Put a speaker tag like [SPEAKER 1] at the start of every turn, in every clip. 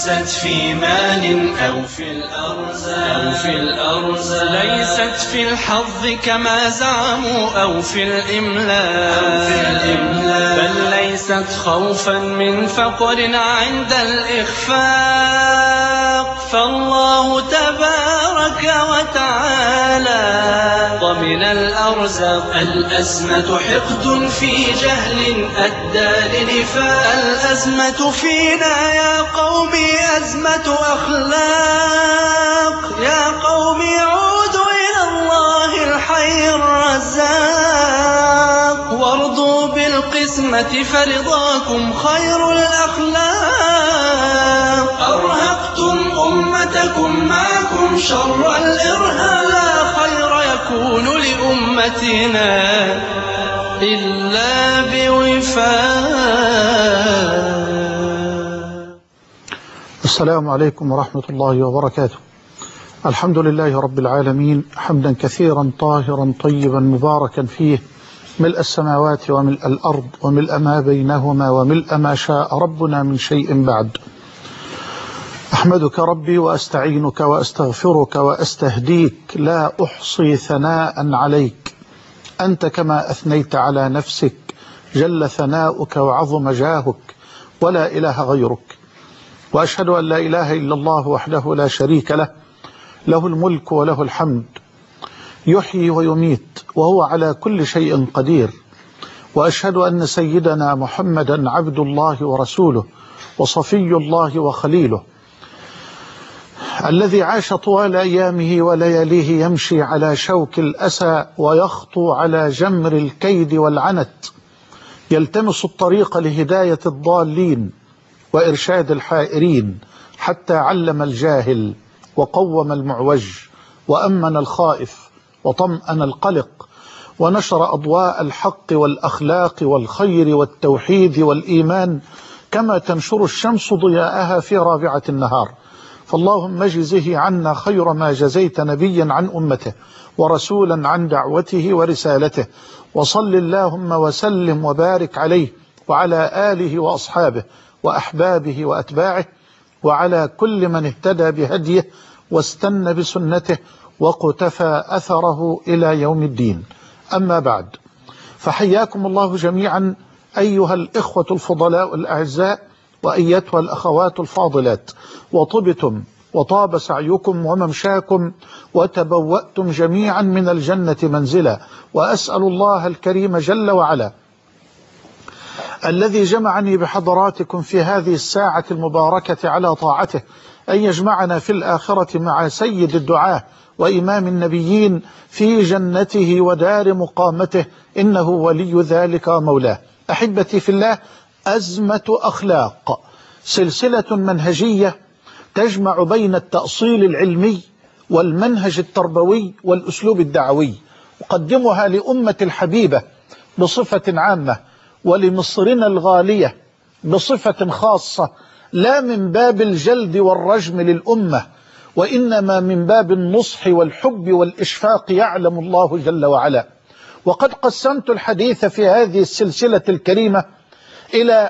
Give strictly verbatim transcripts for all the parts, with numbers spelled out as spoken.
[SPEAKER 1] ليست في مال أو في الأرزاق أو في الأرزاق ليست في الحظ كما زعموا أو في الإملاء أو في الإملاء بل ليست خوفا من فقر عند الإخفاق، فالله تبارك وتعالى ضمن الأرزاق. الأزمة حقد في جهل أدى لنفاق، الأزمة فينا يا قومي أزمة أخلاق، يا قومي عودوا إلى الله الحي الرزاق، وارضوا بالقسمة فرضاكم خير الأخلاق. أرهقتم أمتكم معكم شر الإرهاب، لا خير يكون لأمتنا إلا بوفاق.
[SPEAKER 2] السلام عليكم ورحمة الله وبركاته. الحمد لله رب العالمين، حمدا كثيرا طاهرا طيبا مباركا فيه، ملء السماوات وملء الأرض وملء ما بينهما وملء ما شاء ربنا من شيء بعد. أحمدك ربي وأستعينك وأستغفرك وأستهديك، لا أحصي ثناء عليك، أنت كما أثنيت على نفسك، جل ثناؤك وعظم جاهك، ولا إله غيرك. وأشهد أن لا إله إلا الله وحده لا شريك له، له الملك وله الحمد، يحيي ويميت وهو على كل شيء قدير. وأشهد أن سيدنا محمدا عبد الله ورسوله وصفي الله وخليله، الذي عاش طوال أيامه ولياليه يمشي على شوك الأسى ويخطو على جمر الكيد والعنت، يلتمس الطريق لهداية الضالين وإرشاد الحائرين، حتى علم الجاهل وقوم المعوج وأمن الخائف وطمأن القلق، ونشر أضواء الحق والأخلاق والخير والتوحيد والإيمان كما تنشر الشمس ضياءها في رابعة النهار. فاللهم اجزه عنا خير ما جزيت نبيا عن أمته ورسولا عن دعوته ورسالته، وصل اللهم وسلم وبارك عليه وعلى آله وأصحابه وأحبابه وأتباعه، وعلى كل من اهتدى بهديه واستنى بسنته وقتفى أثره إلى يوم الدين. أما بعد، فحياكم الله جميعا أيها الإخوة الفضلاء الأعزاء وأيتها الأخوات الفاضلات، وطبتم وطاب سعيكم وممشاكم وتبوأتم جميعا من الجنة منزلا. وأسأل الله الكريم جل وعلا الذي جمعني بحضراتكم في هذه الساعة المباركة على طاعته أن يجمعنا في الآخرة مع سيد الدعاة وإمام النبيين في جنته ودار مقامته، إنه ولي ذلك مولاه. أحبتي في الله، أزمة أخلاق، سلسلة منهجية تجمع بين التأصيل العلمي والمنهج التربوي والأسلوب الدعوي، أقدمها لأمة الحبيبة بصفة عامة، ولمصرنا الغالية بصفة خاصة، لا من باب الجلد والرجم للأمة، وإنما من باب النصح والحب والإشفاق، يعلم الله جل وعلا. وقد قسمت الحديث في هذه السلسلة الكريمة إلى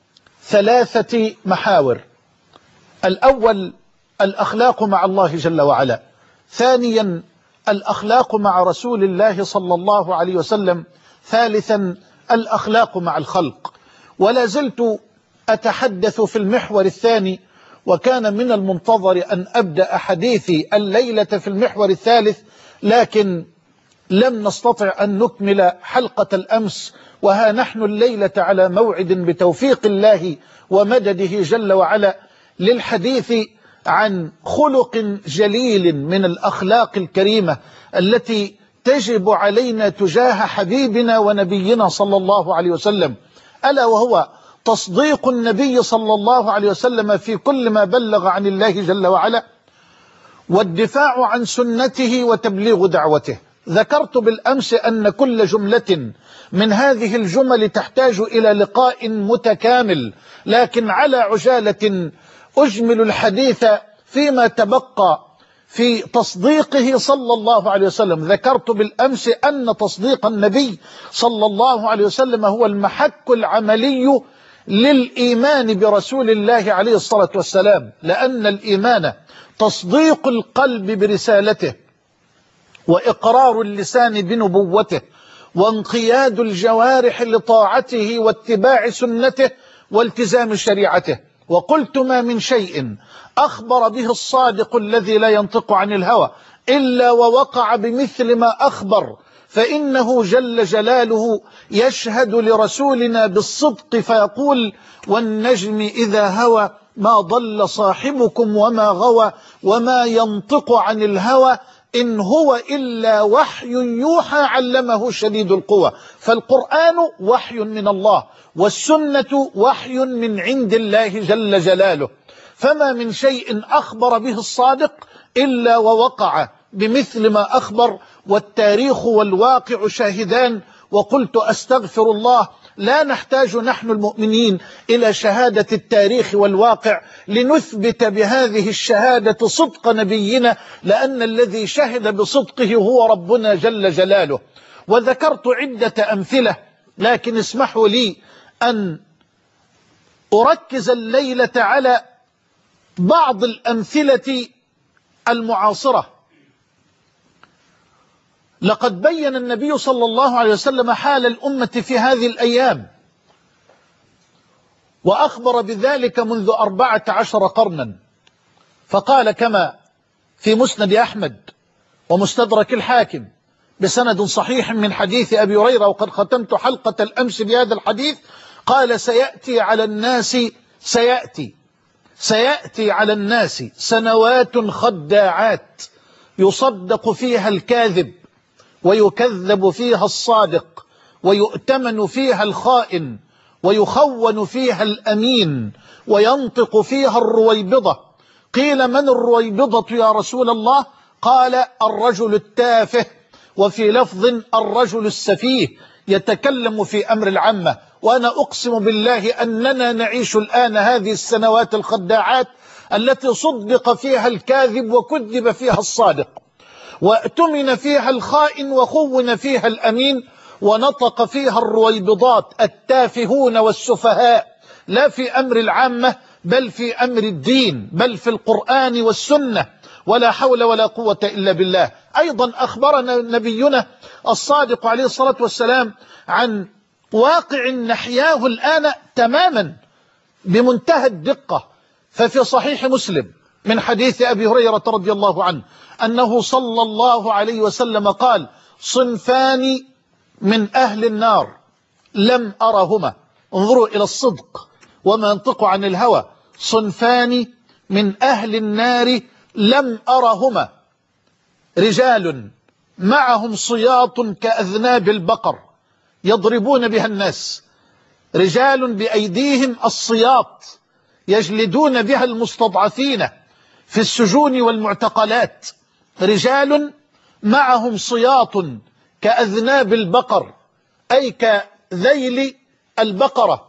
[SPEAKER 2] ثلاثة محاور: الأول الأخلاق مع الله جل وعلا، ثانيا الأخلاق مع رسول الله صلى الله عليه وسلم، ثالثا الأخلاق مع الخلق. ولا زلت أتحدث في المحور الثاني، وكان من المنتظر أن أبدأ حديثي الليلة في المحور الثالث، لكن لم نستطع أن نكمل حلقة الأمس، وها نحن الليلة على موعد بتوفيق الله ومدده جل وعلا للحديث عن خلق جليل من الأخلاق الكريمة التي تجب علينا تجاه حبيبنا ونبينا صلى الله عليه وسلم، ألا وهو تصديق النبي صلى الله عليه وسلم في كل ما بلغ عن الله جل وعلا، والدفاع عن سنته وتبليغ دعوته. ذكرت بالأمس أن كل جملة من هذه الجمل تحتاج إلى لقاء متكامل، لكن على عجالة أجمل الحديث فيما تبقى في تصديقه صلى الله عليه وسلم. ذكرت بالأمس أن تصديق النبي صلى الله عليه وسلم هو المحك العملي للإيمان برسول الله عليه الصلاة والسلام، لأن الإيمان تصديق القلب برسالته، وإقرار اللسان بنبوته، وانقياد الجوارح لطاعته واتباع سنته والتزام شريعته. وقلت ما من شيء أخبر به الصادق الذي لا ينطق عن الهوى إلا ووقع بمثل ما أخبر، فإنه جل جلاله يشهد لرسولنا بالصدق فيقول: والنجم إذا هوى ما ضل صاحبكم وما غوى وما ينطق عن الهوى إن هو إلا وحي يوحى علمه شديد القوى. فالقرآن وحي من الله، والسنة وحي من عند الله جل جلاله، فما من شيء أخبر به الصادق إلا ووقع بمثل ما أخبر، والتاريخ والواقع شاهدان. وقلت أستغفر الله، لا نحتاج نحن المؤمنين إلى شهادة التاريخ والواقع لنثبت بهذه الشهادة صدق نبينا، لأن الذي شهد بصدقه هو ربنا جل جلاله. وذكرت عدة أمثلة، لكن اسمحوا لي أن أركز الليلة على بعض الأمثلة المعاصرة. لقد بين النبي صلى الله عليه وسلم حال الأمة في هذه الأيام، وأخبر بذلك منذ أربعة عشر قرنا، فقال كما في مسند أحمد ومستدرك الحاكم بسند صحيح من حديث أبي هريرة، وقد ختمت حلقة الأمس بهذا الحديث، قال: سيأتي على الناس سيأتي سيأتي على الناس سنوات خداعات يصدق فيها الكاذب ويكذب فيها الصادق، ويؤتمن فيها الخائن، ويخون فيها الأمين، وينطق فيها الرويبضة. قيل: من الرويبضة يا رسول الله؟ قال: الرجل التافه، وفي لفظ الرجل السفيه، يتكلم في أمر العامة. وأنا أقسم بالله أننا نعيش الآن هذه السنوات الخداعات التي صدق فيها الكاذب وكذب فيها الصادق، وأتمن فيها الخائن وخون فيها الأمين، ونطق فيها الرويبضات التافهون والسفهاء، لا في أمر العامة بل في أمر الدين، بل في القرآن والسنة، ولا حول ولا قوة إلا بالله. أيضا أخبرنا نبينا الصادق عليه الصلاة والسلام عن واقع نحياه الآن تماما بمنتهى الدقة. ففي صحيح مسلم من حديث أبي هريرة رضي الله عنه أنه صلى الله عليه وسلم قال: صنفان من أهل النار لم أرهما. انظروا إلى الصدق وما ينطق عن الهوى. صنفان من أهل النار لم أرهما: رجال معهم صياط كأذناب البقر يضربون بها الناس، رجال بأيديهم الصياط يجلدون بها المستضعفين في السجون والمعتقلات، رجال معهم صياط كأذناب البقر أي كذيل البقرة،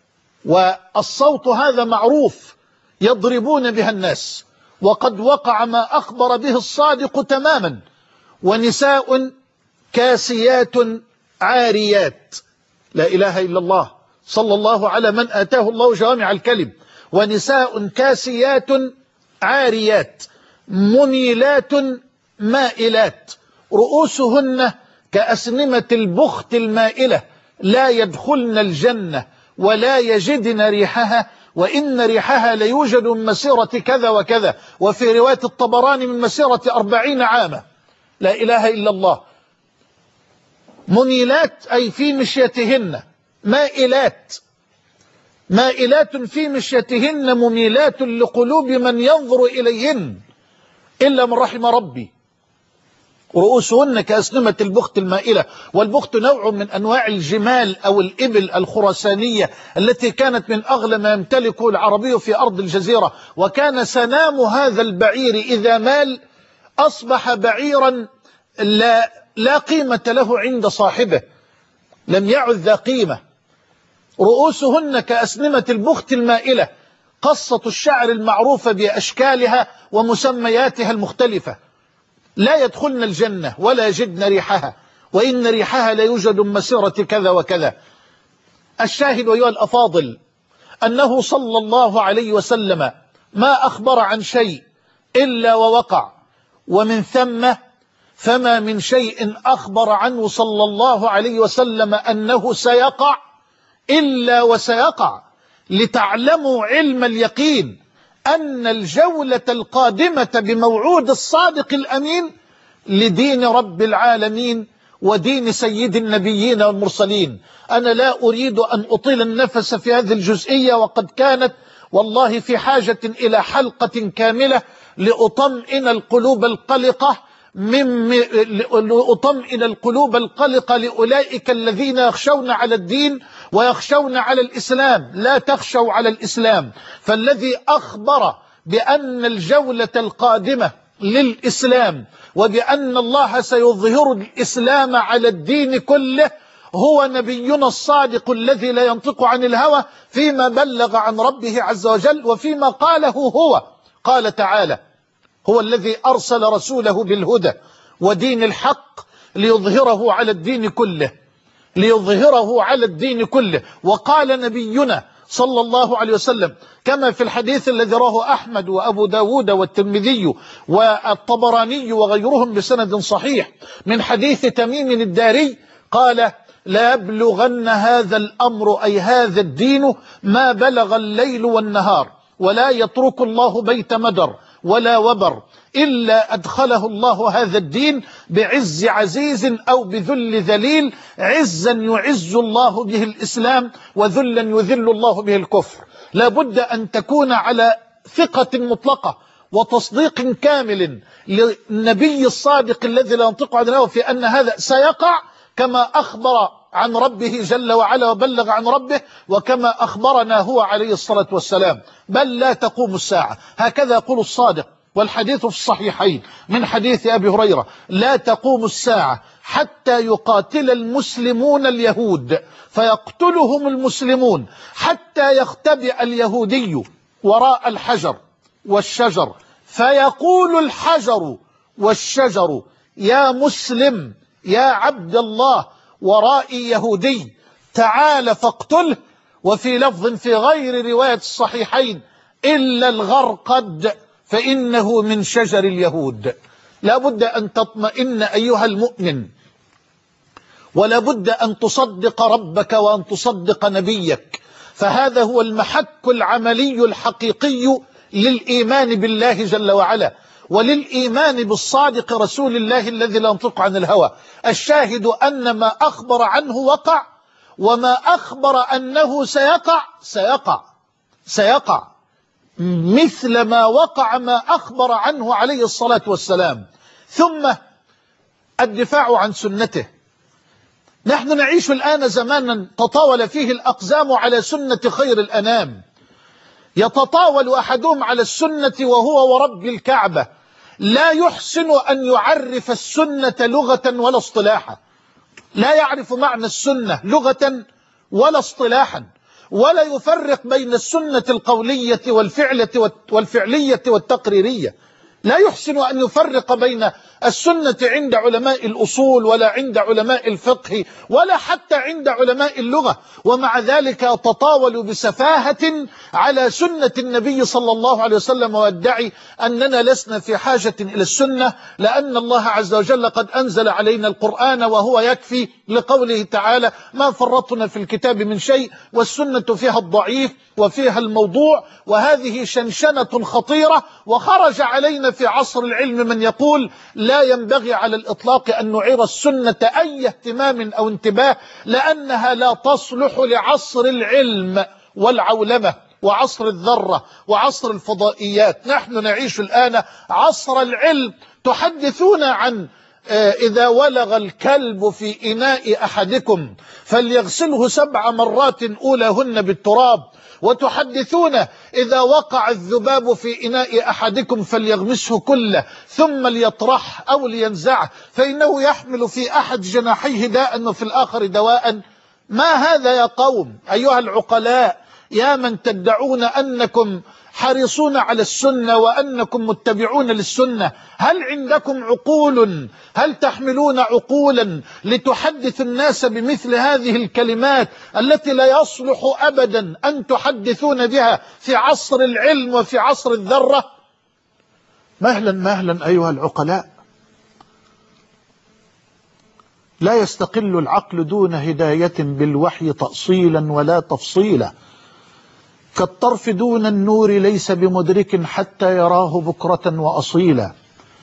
[SPEAKER 2] والصوت هذا معروف، يضربون بها الناس. وقد وقع ما أخبر به الصادق تماما. ونساء كاسيات عاريات، لا إله إلا الله، صلى الله على من آتاه الله جوامع الكلم. ونساء كاسيات عاريات مميلات مائلات، رؤوسهن كأسنمة البخت المائلة، لا يدخلن الجنة ولا يجدن ريحها، وإن ريحها ليوجد من مسيرة كذا وكذا، وفي رواية الطبراني من مسيرة أربعين عاما. لا إله إلا الله. مميلات أي في مشيتهن، مائلات مائلات في مشيتهن، مميلات لقلوب من ينظر إليهن إلا من رحم ربي. رؤوسهن كأسنمة البخت المائلة. والبخت نوع من أنواع الجمال أو الإبل الخرسانية التي كانت من أغلى ما يمتلكه العربي في أرض الجزيرة، وكان سنام هذا البعير إذا مال أصبح بعيرا لا, لا قيمة له عند صاحبه، لم يعد ذا قيمة. رؤوسهن كأسنمة البخت المائلة، قصة الشعر المعروفة بأشكالها ومسمياتها المختلفة، لا يدخلن الجنة ولا يجدن ريحها، وإن ريحها لا يوجد من مسيرة كذا وكذا. الشاهد أيها الأفاضل أنه صلى الله عليه وسلم ما أخبر عن شيء إلا ووقع، ومن ثم فما من شيء أخبر عنه صلى الله عليه وسلم أنه سيقع إلا وسيقع، لتعلموا علم اليقين أن الجولة القادمة بموعود الصادق الأمين لدين رب العالمين ودين سيد النبيين والمرسلين. أنا لا أريد أن أطيل النفس في هذه الجزئية، وقد كانت والله في حاجة إلى حلقة كاملة لأطمئن القلوب القلقة من لأطمئن القلوب القلقة لأولئك الذين يخشون على الدين ويخشون على الإسلام. لا تخشوا على الإسلام، فالذي أخبر بأن الجولة القادمة للإسلام وبأن الله سيظهر الإسلام على الدين كله هو نبينا الصادق الذي لا ينطق عن الهوى فيما بلغ عن ربه عز وجل وفيما قاله هو. قال تعالى: هو الذي أرسل رسوله بالهدى ودين الحق ليظهره على الدين كله ليظهره على الدين كله. وقال نبينا صلى الله عليه وسلم كما في الحديث الذي رواه أحمد وأبو داود والترمذي والطبراني وغيرهم بسند صحيح من حديث تميم الداري قال: لا يبلغن هذا الأمر أي هذا الدين ما بلغ الليل والنهار، ولا يترك الله بيت مدر ولا وبر إلا أدخله الله هذا الدين بعز عزيز أو بذل ذليل، عزا يعز الله به الإسلام وذلا يذل الله به الكفر. لا بد أن تكون على ثقة مطلقة وتصديق كامل للنبي الصادق الذي لا ينطق عن الهوى في أن هذا سيقع كما أخبر عن ربه جل وعلا وبلغ عن ربه، وكما أخبرنا هو عليه الصلاة والسلام. بل لا تقوم الساعة، هكذا يقول الصادق، والحديث في الصحيحين من حديث أبي هريرة: لا تقوم الساعة حتى يقاتل المسلمون اليهود فيقتلهم المسلمون، حتى يختبئ اليهودي وراء الحجر والشجر فيقول الحجر والشجر: يا مسلم يا عبد الله، ورائي يهودي تعال فاقتله. وفي لفظ في غير رواية الصحيحين: إلا الغرقد فإنه من شجر اليهود. لا بد أن تطمئن أيها المؤمن، ولا بد أن تصدق ربك وأن تصدق نبيك، فهذا هو المحك العملي الحقيقي للإيمان بالله جل وعلا وللإيمان بالصادق رسول الله الذي لا ينطق عن الهوى. الشاهد أن ما أخبر عنه وقع، وما أخبر أنه سيقع سيقع سيقع مثل ما وقع ما أخبر عنه عليه الصلاة والسلام. ثم الدفاع عن سنته. نحن نعيش الآن زمانا تطاول فيه الأقزام على سنة خير الأنام، يتطاول أحدهم على السنة وهو ورب الكعبة لا يحسن أن يعرف السنة لغة ولا اصطلاحا، لا يعرف معنى السنة لغة ولا اصطلاحا، ولا يفرق بين السنة القولية والفعلة والفعلية والتقريرية، لا يحسن أن يفرق بين السنة عند علماء الأصول ولا عند علماء الفقه ولا حتى عند علماء اللغة، ومع ذلك تطاول بسفاهة على سنة النبي صلى الله عليه وسلم ويدعي أننا لسنا في حاجة إلى السنة لأن الله عز وجل قد أنزل علينا القرآن وهو يكفي، لقوله تعالى: ما فرطنا في الكتاب من شيء، والسنة فيها الضعيف وفيها الموضوع. وهذه شنشنة خطيرة، وخرج علينا في عصر العلم من يقول لا ينبغي على الإطلاق أن نعير السنة أي اهتمام أو انتباه، لأنها لا تصلح لعصر العلم والعولمة وعصر الذرة وعصر الفضائيات. نحن نعيش الآن عصر العلم. تحدثون عن إذا ولغ الكلب في إناء أحدكم فليغسله سبع مرات أولاهن بالتراب، وتحدثون إذا وقع الذباب في إناء أحدكم فليغمسه كله ثم ليطرح أو لينزعه فإنه يحمل في أحد جناحيه داء وفي الآخر دواء. ما هذا يا قوم أيها العقلاء، يا من تدعون أنكم حريصون على السنة وأنكم متبعون للسنة، هل عندكم عقول؟ هل تحملون عقولا لتحدث الناس بمثل هذه الكلمات التي لا يصلح أبدا أن تحدثون بها في عصر العلم وفي عصر الذرة؟ مهلا مهلا أيها العقلاء. لا يستقل العقل دون هداية بالوحي تأصيلا ولا تفصيلا، كالطرف دون النور ليس بمدرك حتى يراه بكرة وأصيلا.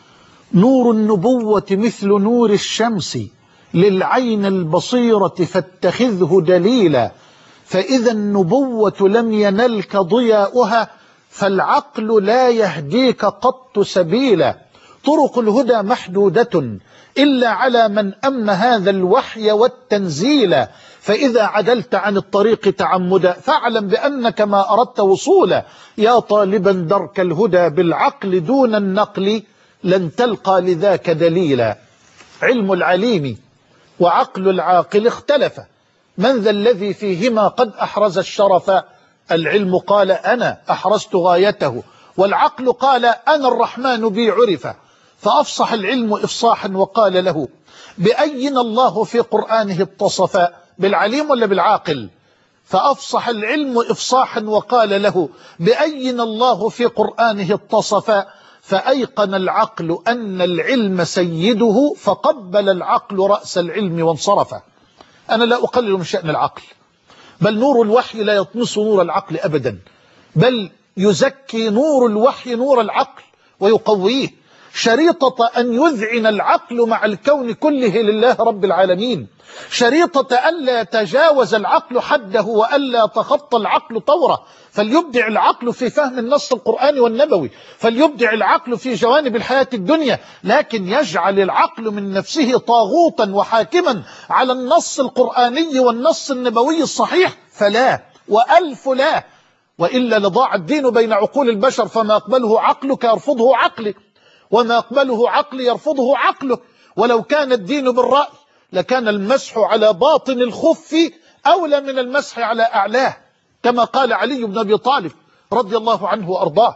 [SPEAKER 2] نور النبوة مثل نور الشمس للعين البصيرة فاتخذه دليلا، فإذا النبوة لم ينلك ضياؤها فالعقل لا يهديك قط سبيلا. طرق الهدى محدودة إلا على من أمن هذا الوحي والتنزيل، فإذا عدلت عن الطريق تعمدا فاعلم بأنك ما أردت وصولا. يا طالبا درك الهدى بالعقل دون النقل لن تلقى لذاك دليلا. علم العليم وعقل العاقل اختلف، من ذا الذي فيهما قد أحرز الشرف؟ العلم قال أنا أحرزت غايته، والعقل قال أنا الرحمن بي عرف. فأفصح العلم إفصاحا وقال له بأين الله في قرآنه اتصف؟ بالعليم ولا بالعاقل؟ فأفصح العلم إفصاحا وقال له بأين الله في قرآنه اتصف؟ فأيقن العقل أن العلم سيده فقبل العقل رأس العلم وانصرف. أنا لا أقلل من شأن العقل، بل نور الوحي لا يطمس نور العقل أبدا، بل يزكي نور الوحي نور العقل ويقويه. شريطة أن يذعن العقل مع الكون كله لله رب العالمين، شريطة ألا يتجاوز العقل حده وألا يتخطى العقل طوره، فليبدع العقل في فهم النص القرآني والنبوي، فليبدع العقل في جوانب الحياة الدنيا، لكن يجعل العقل من نفسه طاغوتا وحاكما على النص القرآني والنص النبوي الصحيح فلا، وألف لا، وإلا لضاع الدين بين عقول البشر. فما أقبله عقلك يرفضه عقلي، وما أقبله عقلي يرفضه عقله. ولو كان الدين بالرأي لكان المسح على باطن الخف أولى من المسح على أعلاه، كما قال علي بن أبي طالب رضي الله عنه وأرضاه.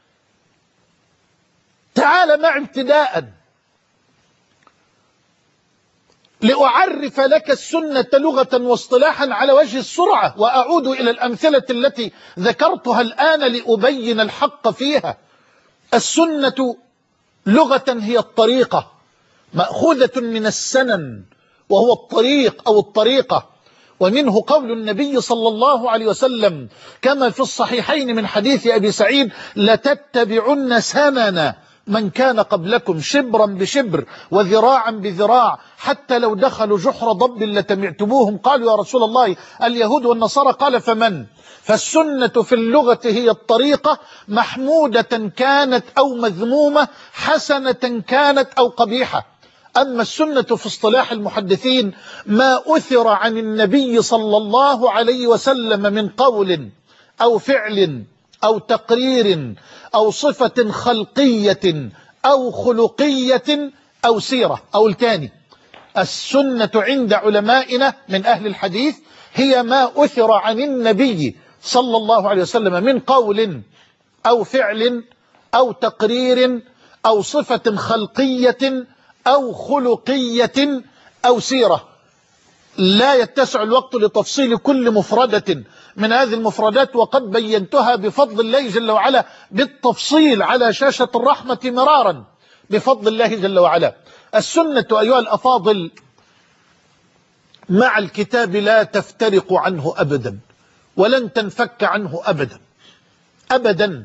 [SPEAKER 2] تعال مع ابتداء لأعرف لك السنة لغة واصطلاحا على وجه السرعة، وأعود إلى الأمثلة التي ذكرتها الآن لأبين الحق فيها. السنة لغة هي الطريقة، مأخوذة من السنن وهو الطريق أو الطريقة، ومنه قول النبي صلى الله عليه وسلم كما في الصحيحين من حديث أبي سعيد لتتبعن سنن من كان قبلكم شبرا بشبر وذراعا بذراع حتى لو دخلوا جحر ضب لتبعتموهم. قالوا يا رسول الله اليهود والنصارى، قال فمن؟ فالسنة في اللغة هي الطريقة، محمودة كانت أو مذمومة، حسنة كانت أو قبيحة. أما السنة في اصطلاح المحدثين ما أثر عن النبي صلى الله عليه وسلم من قول أو فعل أو تقرير أو صفة خلقية أو خلقية أو سيرة. أو الثاني، السنة عند علمائنا من أهل الحديث هي ما أثر عن النبي صلى الله عليه وسلم من قول أو فعل أو تقرير أو صفة خلقية أو خلقية أو سيرة. لا يتسع الوقت لتفصيل كل مفردة من هذه المفردات، وقد بينتها بفضل الله جل وعلا بالتفصيل على شاشة الرحمة مرارا بفضل الله جل وعلا. السنة أيها الأفاضل مع الكتاب لا تفترق عنه أبدا، ولن تنفك عنه أبدا أبدا.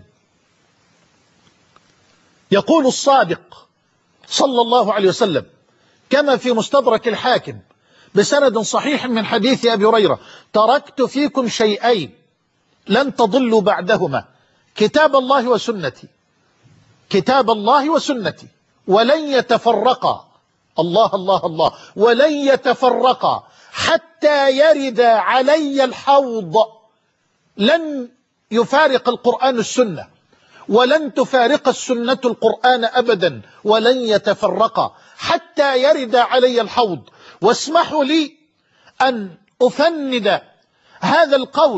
[SPEAKER 2] يقول الصادق صلى الله عليه وسلم كما في مستدرك الحاكم بسند صحيح من حديث أبي هريرة: تركت فيكم شيئين لن تضلوا بعدهما، كتاب الله وسنتي، كتاب الله وسنتي، ولن يتفرقا، الله الله الله، ولن يتفرقا حتى يرد علي الحوض. لن يفارق القرآن السنة، ولن تفارق السنة القرآن أبدا، ولن يتفرقا حتى يرد علي الحوض. واسمحوا لي أن أفند هذا القول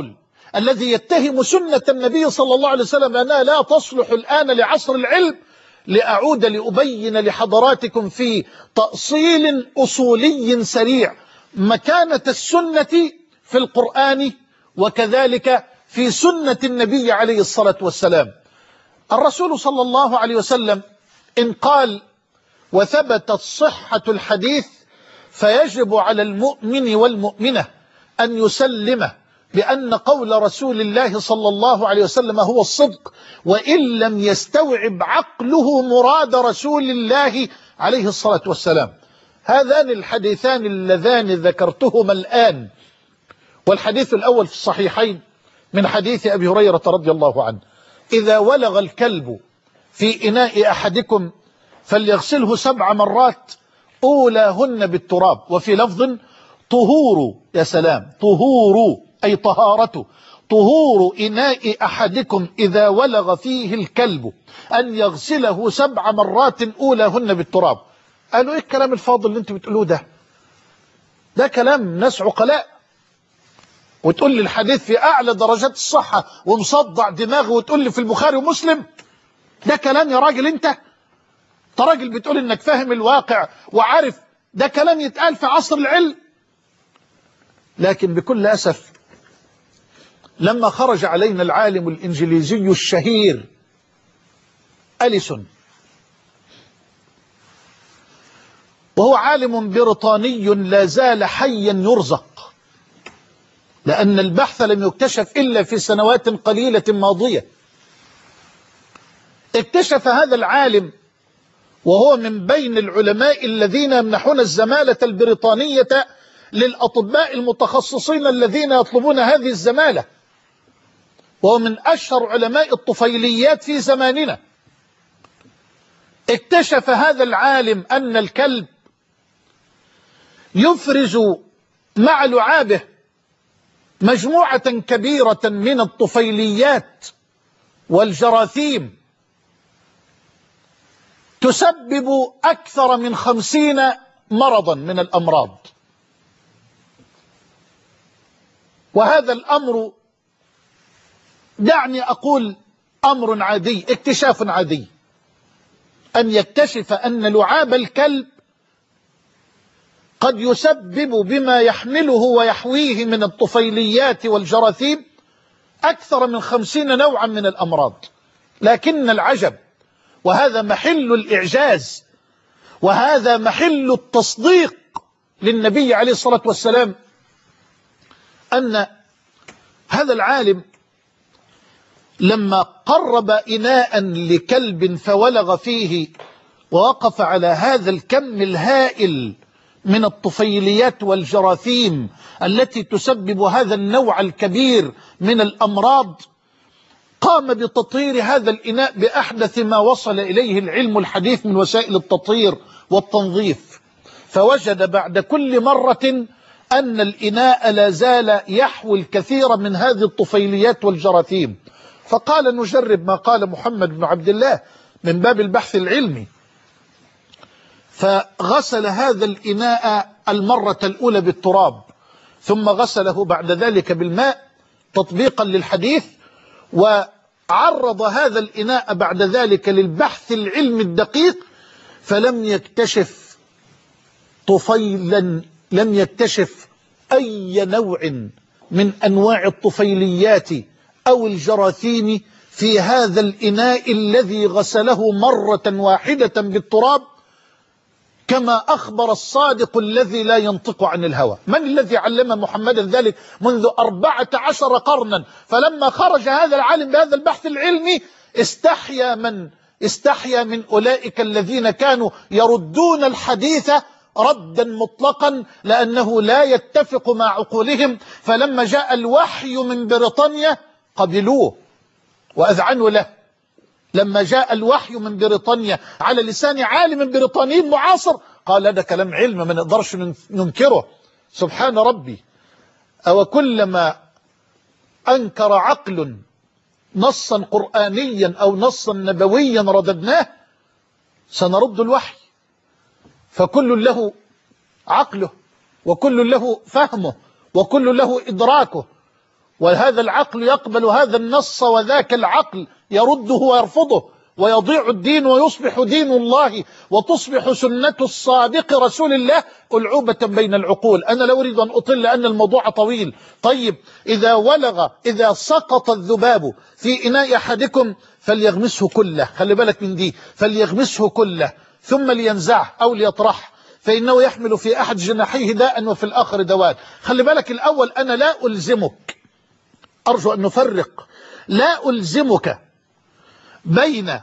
[SPEAKER 2] الذي يتهم سنة النبي صلى الله عليه وسلم أنها لا تصلح الآن لعصر العلم، لأعود لأبين لحضراتكم في تأصيل أصولي سريع مكانة السنة في القرآن وكذلك في سنة النبي عليه الصلاة والسلام. الرسول صلى الله عليه وسلم إن قال وثبتت صحة الحديث فيجب على المؤمن والمؤمنة أن يسلم بأن قول رسول الله صلى الله عليه وسلم هو الصدق، وإن لم يستوعب عقله مراد رسول الله عليه الصلاة والسلام. هذان الحديثان اللذان ذكرتهما الآن، والحديث الأول في الصحيحين من حديث أبي هريرة رضي الله عنه: إذا ولغ الكلب في إناء أحدكم فليغسله سبع مرات أولاهن بالتراب، وفي لفظ طهور، يا سلام، طهور أي طهارته، طهور إناء أحدكم إذا ولغ فيه الكلب أن يغسله سبع مرات أولاهن بالتراب. قالوا إيه الكلام الفاضل اللي انتوا بتقولوه ده؟ ده كلام ناس عقلاء، وتقول لي الحديث في أعلى درجات الصحة ومصدع دماغه وتقول لي في البخاري ومسلم؟ ده كلام يا راجل؟ انت انت راجل بتقول انك فاهم الواقع وعارف ده كلام يتقال في عصر العلم. لكن بكل أسف لما خرج علينا العالم الإنجليزي الشهير أليسون، وهو عالم بريطاني لا زال حيا يرزق، لأن البحث لم يكتشف إلا في سنوات قليلة ماضية. اكتشف هذا العالم وهو من بين العلماء الذين يمنحون الزمالة البريطانية للأطباء المتخصصين الذين يطلبون هذه الزمالة، وهو من أشهر علماء الطفيليات في زماننا. اكتشف هذا العالم أن الكلب يفرز مع لعابه مجموعة كبيرة من الطفيليات والجراثيم تسبب أكثر من خمسين مرضا من الأمراض. وهذا الأمر، دعني أقول أمر عادي، اكتشاف عادي، أن يكتشف أن لعاب الكلب قد يسبب بما يحمله ويحويه من الطفيليات والجراثيم أكثر من خمسين نوعا من الأمراض. لكن العجب، وهذا محل الإعجاز وهذا محل التصديق للنبي عليه الصلاة والسلام، أن هذا العالم لما قرب إناء لكلب فولغ فيه ووقف على هذا الكم الهائل من الطفيليات والجراثيم التي تسبب هذا النوع الكبير من الأمراض، قام بتطهير هذا الإناء بأحدث ما وصل إليه العلم الحديث من وسائل التطهير والتنظيف، فوجد بعد كل مرة أن الإناء لا زال يحوي الكثير من هذه الطفيليات والجراثيم. فقال نجرب ما قال محمد بن عبد الله من باب البحث العلمي، فغسل هذا الإناء المرة الأولى بالتراب، ثم غسله بعد ذلك بالماء تطبيقا للحديث، وعرض هذا الإناء بعد ذلك للبحث العلمي الدقيق، فلم يكتشف طفيلا، لم يكتشف أي نوع من أنواع الطفيليات أو الجراثيم في هذا الإناء الذي غسله مرة واحدة بالتراب، كما أخبر الصادق الذي لا ينطق عن الهوى. من الذي علم محمدا ذلك منذ أربعة عشر قرنا؟ فلما خرج هذا العالم بهذا البحث العلمي استحيا من استحيا من أولئك الذين كانوا يردون الحديث ردا مطلقا لأنه لا يتفق مع عقولهم. فلما جاء الوحي من بريطانيا قبلوه وأذعنوا له. لما جاء الوحي من بريطانيا على لسان عالم بريطاني معاصر قال ده كلام علم ما نقدرش ننكره. سبحان ربي، أو كلما أنكر عقل نصا قرآنيا أو نصا نبويا رددناه، سنرد الوحي، فكل له عقله وكل له فهمه وكل له إدراكه وهذا العقل يقبل هذا النص وذاك العقل يرده ويرفضه، ويضيع الدين ويصبح دين الله وتصبح سنة الصادق رسول الله ألعوبة بين العقول. أنا لا أريد أن أطل لأن الموضوع طويل. طيب، إذا ولغ إذا سقط الذباب في إناء أحدكم فليغمسه كله، خلي بالك من دي، فليغمسه كله ثم لينزعه أو ليطرحه فإنه يحمل في أحد جناحيه داء وفي الآخر دواء. خلي بالك الأول، أنا لا ألزمك، أرجو أن نفرق، لا ألزمك بين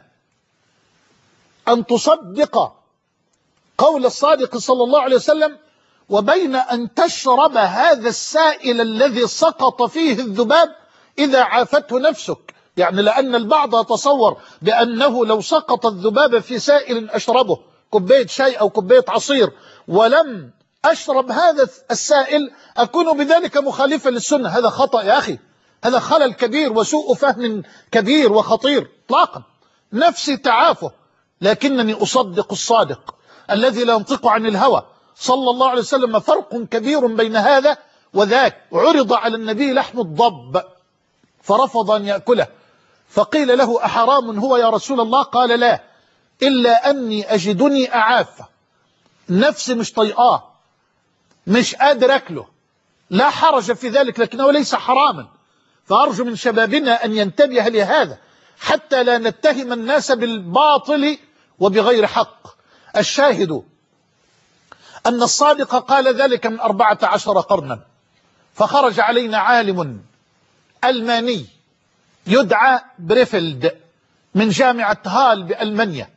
[SPEAKER 2] أن تصدق قول الصادق صلى الله عليه وسلم وبين أن تشرب هذا السائل الذي سقط فيه الذباب إذا عافته نفسك. يعني لأن البعض يتصور بأنه لو سقط الذباب في سائل أشربه، كوباية شاي أو كوباية عصير، ولم أشرب هذا السائل أكون بذلك مخالفا للسنة. هذا خطأ يا أخي، هذا خلل كبير وسوء فهم كبير وخطير اطلاقا. نفسي تعافه، لكنني أصدق الصادق الذي لا ينطق عن الهوى صلى الله عليه وسلم. فرق كبير بين هذا وذاك. عرض على النبي لحم الضب فرفض أن يأكله، فقيل له أحرام هو يا رسول الله؟ قال لا، إلا أني أجدني أعافه، نفسي مش طيئاه، مش قادر أكله، لا حرج في ذلك لكنه ليس حراما. فأرجو من شبابنا أن ينتبه لهذا حتى لا نتهم الناس بالباطل وبغير حق. الشاهد أن الصادق قال ذلك من أربعة عشر قرنا، فخرج علينا عالم ألماني يدعى بريفلد من جامعة هال بألمانيا،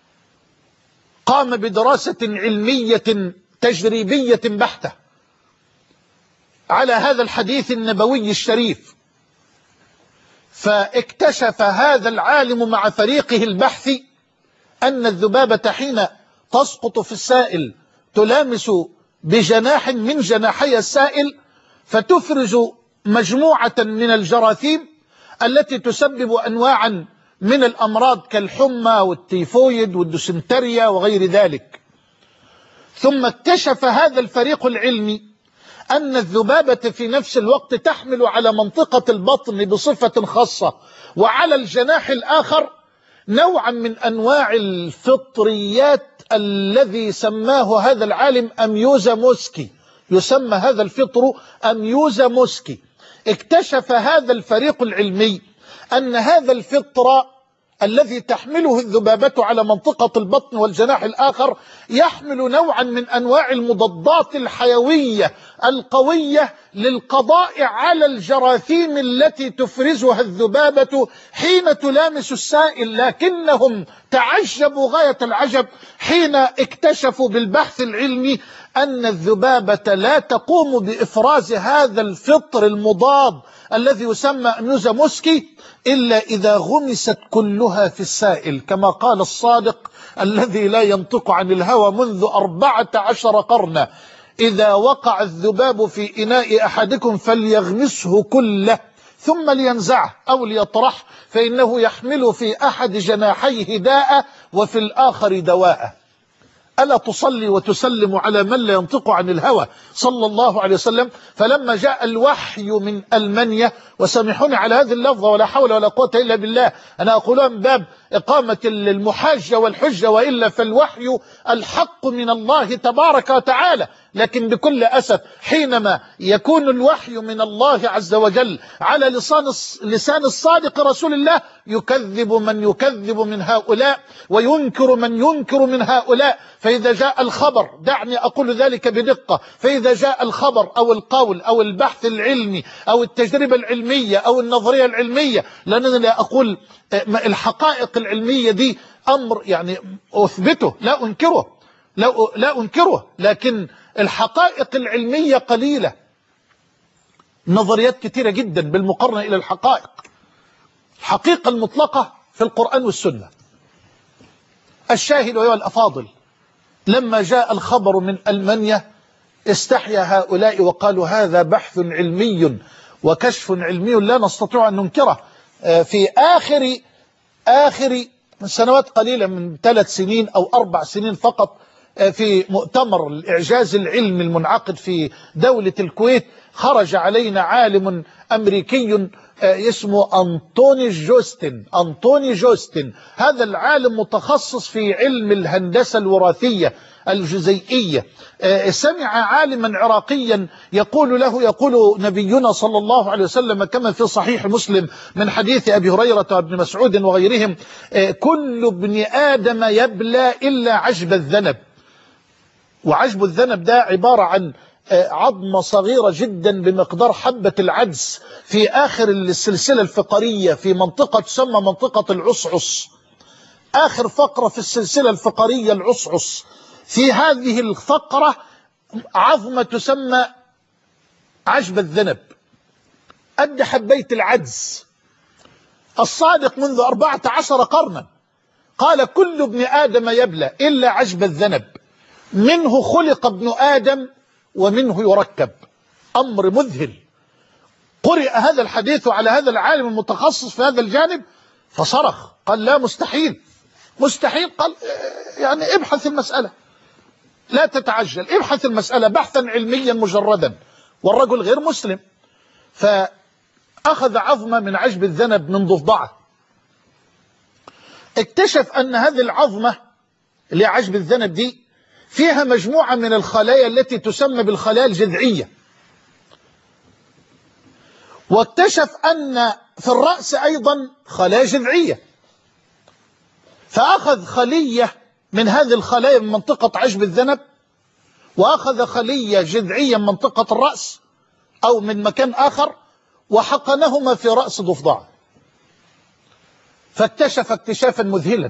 [SPEAKER 2] قام بدراسة علمية تجريبية بحتة على هذا الحديث النبوي الشريف. فاكتشف هذا العالم مع فريقه البحثي أن الذبابة حين تسقط في السائل تلامس بجناح من جناحي السائل فتفرز مجموعة من الجراثيم التي تسبب أنواعا من الأمراض كالحمى والتيفويد والديسنتريا وغير ذلك. ثم اكتشف هذا الفريق العلمي أن الذبابة في نفس الوقت تحمل على منطقة البطن بصفة خاصة وعلى الجناح الآخر نوعا من أنواع الفطريات الذي سماه هذا العالم أميوزا موسكي، يسمى هذا الفطر أميوزا موسكي. اكتشف هذا الفريق العلمي أن هذا الفطر الذي تحمله الذبابة على منطقة البطن والجناح الآخر يحمل نوعا من أنواع المضادات الحيوية القوية للقضاء على الجراثيم التي تفرزها الذبابة حين تلامس السائل. لكنهم تعجبوا غاية العجب حين اكتشفوا بالبحث العلمي أن الذبابة لا تقوم بإفراز هذا الفطر المضاد الذي يسمى أميوزا موسكي إلا إذا غمست كلها في السائل، كما قال الصادق الذي لا ينطق عن الهوى منذ أربعة عشر قرنا: إذا وقع الذباب في إناء أحدكم فليغمسه كله ثم لينزعه أو ليطرح فإنه يحمل في أحد جناحيه داء وفي الآخر دواء. ألا تصلي وتسلم على من لا ينطق عن الهوى صلى الله عليه وسلم؟ فلما جاء الوحي من ألمانيا، وسامحوني على هذه اللفظة ولا حول ولا قوة إلا بالله، أنا أقولها من باب إقامة المحاجة والحجة، وإلا فالوحي الحق من الله تبارك وتعالى. لكن بكل أسف حينما يكون الوحي من الله عز وجل على لسان لسان الصادق رسول الله يكذب من يكذب من هؤلاء وينكر من ينكر من هؤلاء. فإذا جاء الخبر، دعني أقول ذلك بدقة، فإذا جاء الخبر أو القول أو البحث العلمي أو التجربة العلمية أو النظرية العلمية، لأنني لا أقول الحقائق العلمية دي أمر يعني أثبته لا أنكره لا, لا أنكره لكن الحقائق العلمية قليلة، نظريات كثيرة جدا بالمقارنة إلى الحقائق. الحقيقة المطلقة في القرآن والسنة. الشاهد أيها الأفاضل، لما جاء الخبر من ألمانيا استحيا هؤلاء وقالوا هذا بحث علمي وكشف علمي لا نستطيع أن ننكره. في آخر آخر سنوات قليلة من ثلاث سنين أو أربع سنين فقط في مؤتمر الإعجاز العلمي المنعقد في دولة الكويت، خرج علينا عالم أمريكي اسمه أنطوني جوستن. أنطوني جوستن هذا العالم متخصص في علم الهندسة الوراثية الجزيئية. سمع عالما عراقيا يقول له، يقول نبينا صلى الله عليه وسلم كما في صحيح مسلم من حديث أبي هريرة وابن مسعود وغيرهم: كل ابن آدم يبلى إلا عجب الذنب. وعجب الذنب ده عبارة عن عظمة صغيرة جدا بمقدار حبة العدس في آخر السلسلة الفقرية في منطقة تسمى منطقة العصعص، آخر فقرة في السلسلة الفقرية العصعص. في هذه الفقرة عظمة تسمى عجب الذنب، قد حبيت العدس. الصادق منذ أربعة عشر قرنا قال: كل ابن آدم يبلى إلا عجب الذنب، منه خلق ابن آدم ومنه يركب. أمر مذهل. قرئ هذا الحديث على هذا العالم المتخصص في هذا الجانب فصرخ، قال: لا، مستحيل مستحيل. قال: يعني ابحث المسألة، لا تتعجل، ابحث المسألة بحثا علميا مجردا. والرجل غير مسلم، فأخذ عظمة من عجب الذنب من ضفدعة. اكتشف أن هذه العظمة اللي عجب الذنب دي فيها مجموعة من الخلايا التي تسمى بالخلايا الجذعية. واكتشف أن في الرأس أيضا خلايا جذعية، فأخذ خلية من هذه الخلايا من منطقة عجب الذنب، وأخذ خلية جذعية من منطقة الرأس أو من مكان آخر، وحقنهما في رأس ضفدعة. فاكتشف اكتشافا مذهلا،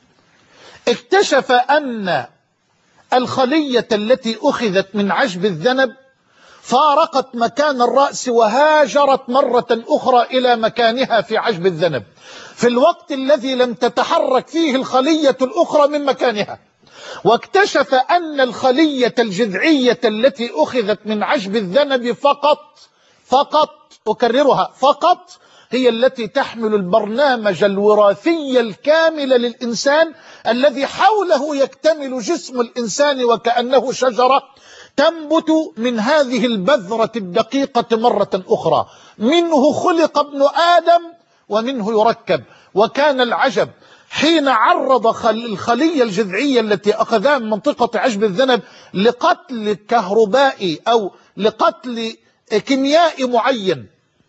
[SPEAKER 2] اكتشف أن الخلية التي أخذت من عجب الذنب فارقت مكان الرأس وهاجرت مرة أخرى إلى مكانها في عجب الذنب في الوقت الذي لم تتحرك فيه الخلية الأخرى من مكانها. واكتشف أن الخلية الجذعية التي أخذت من عجب الذنب فقط فقط أكررها فقط هي التي تحمل البرنامج الوراثي الكامل للإنسان الذي حوله يكتمل جسم الإنسان وكأنه شجرة تنبت من هذه البذرة الدقيقة مرة أخرى. منه خلق ابن آدم ومنه يركب. وكان العجب حين عرض الخلية الجذعية التي أخذها من منطقة عجب الذنب لقتل كهربائي أو لقتل كيميائي معين،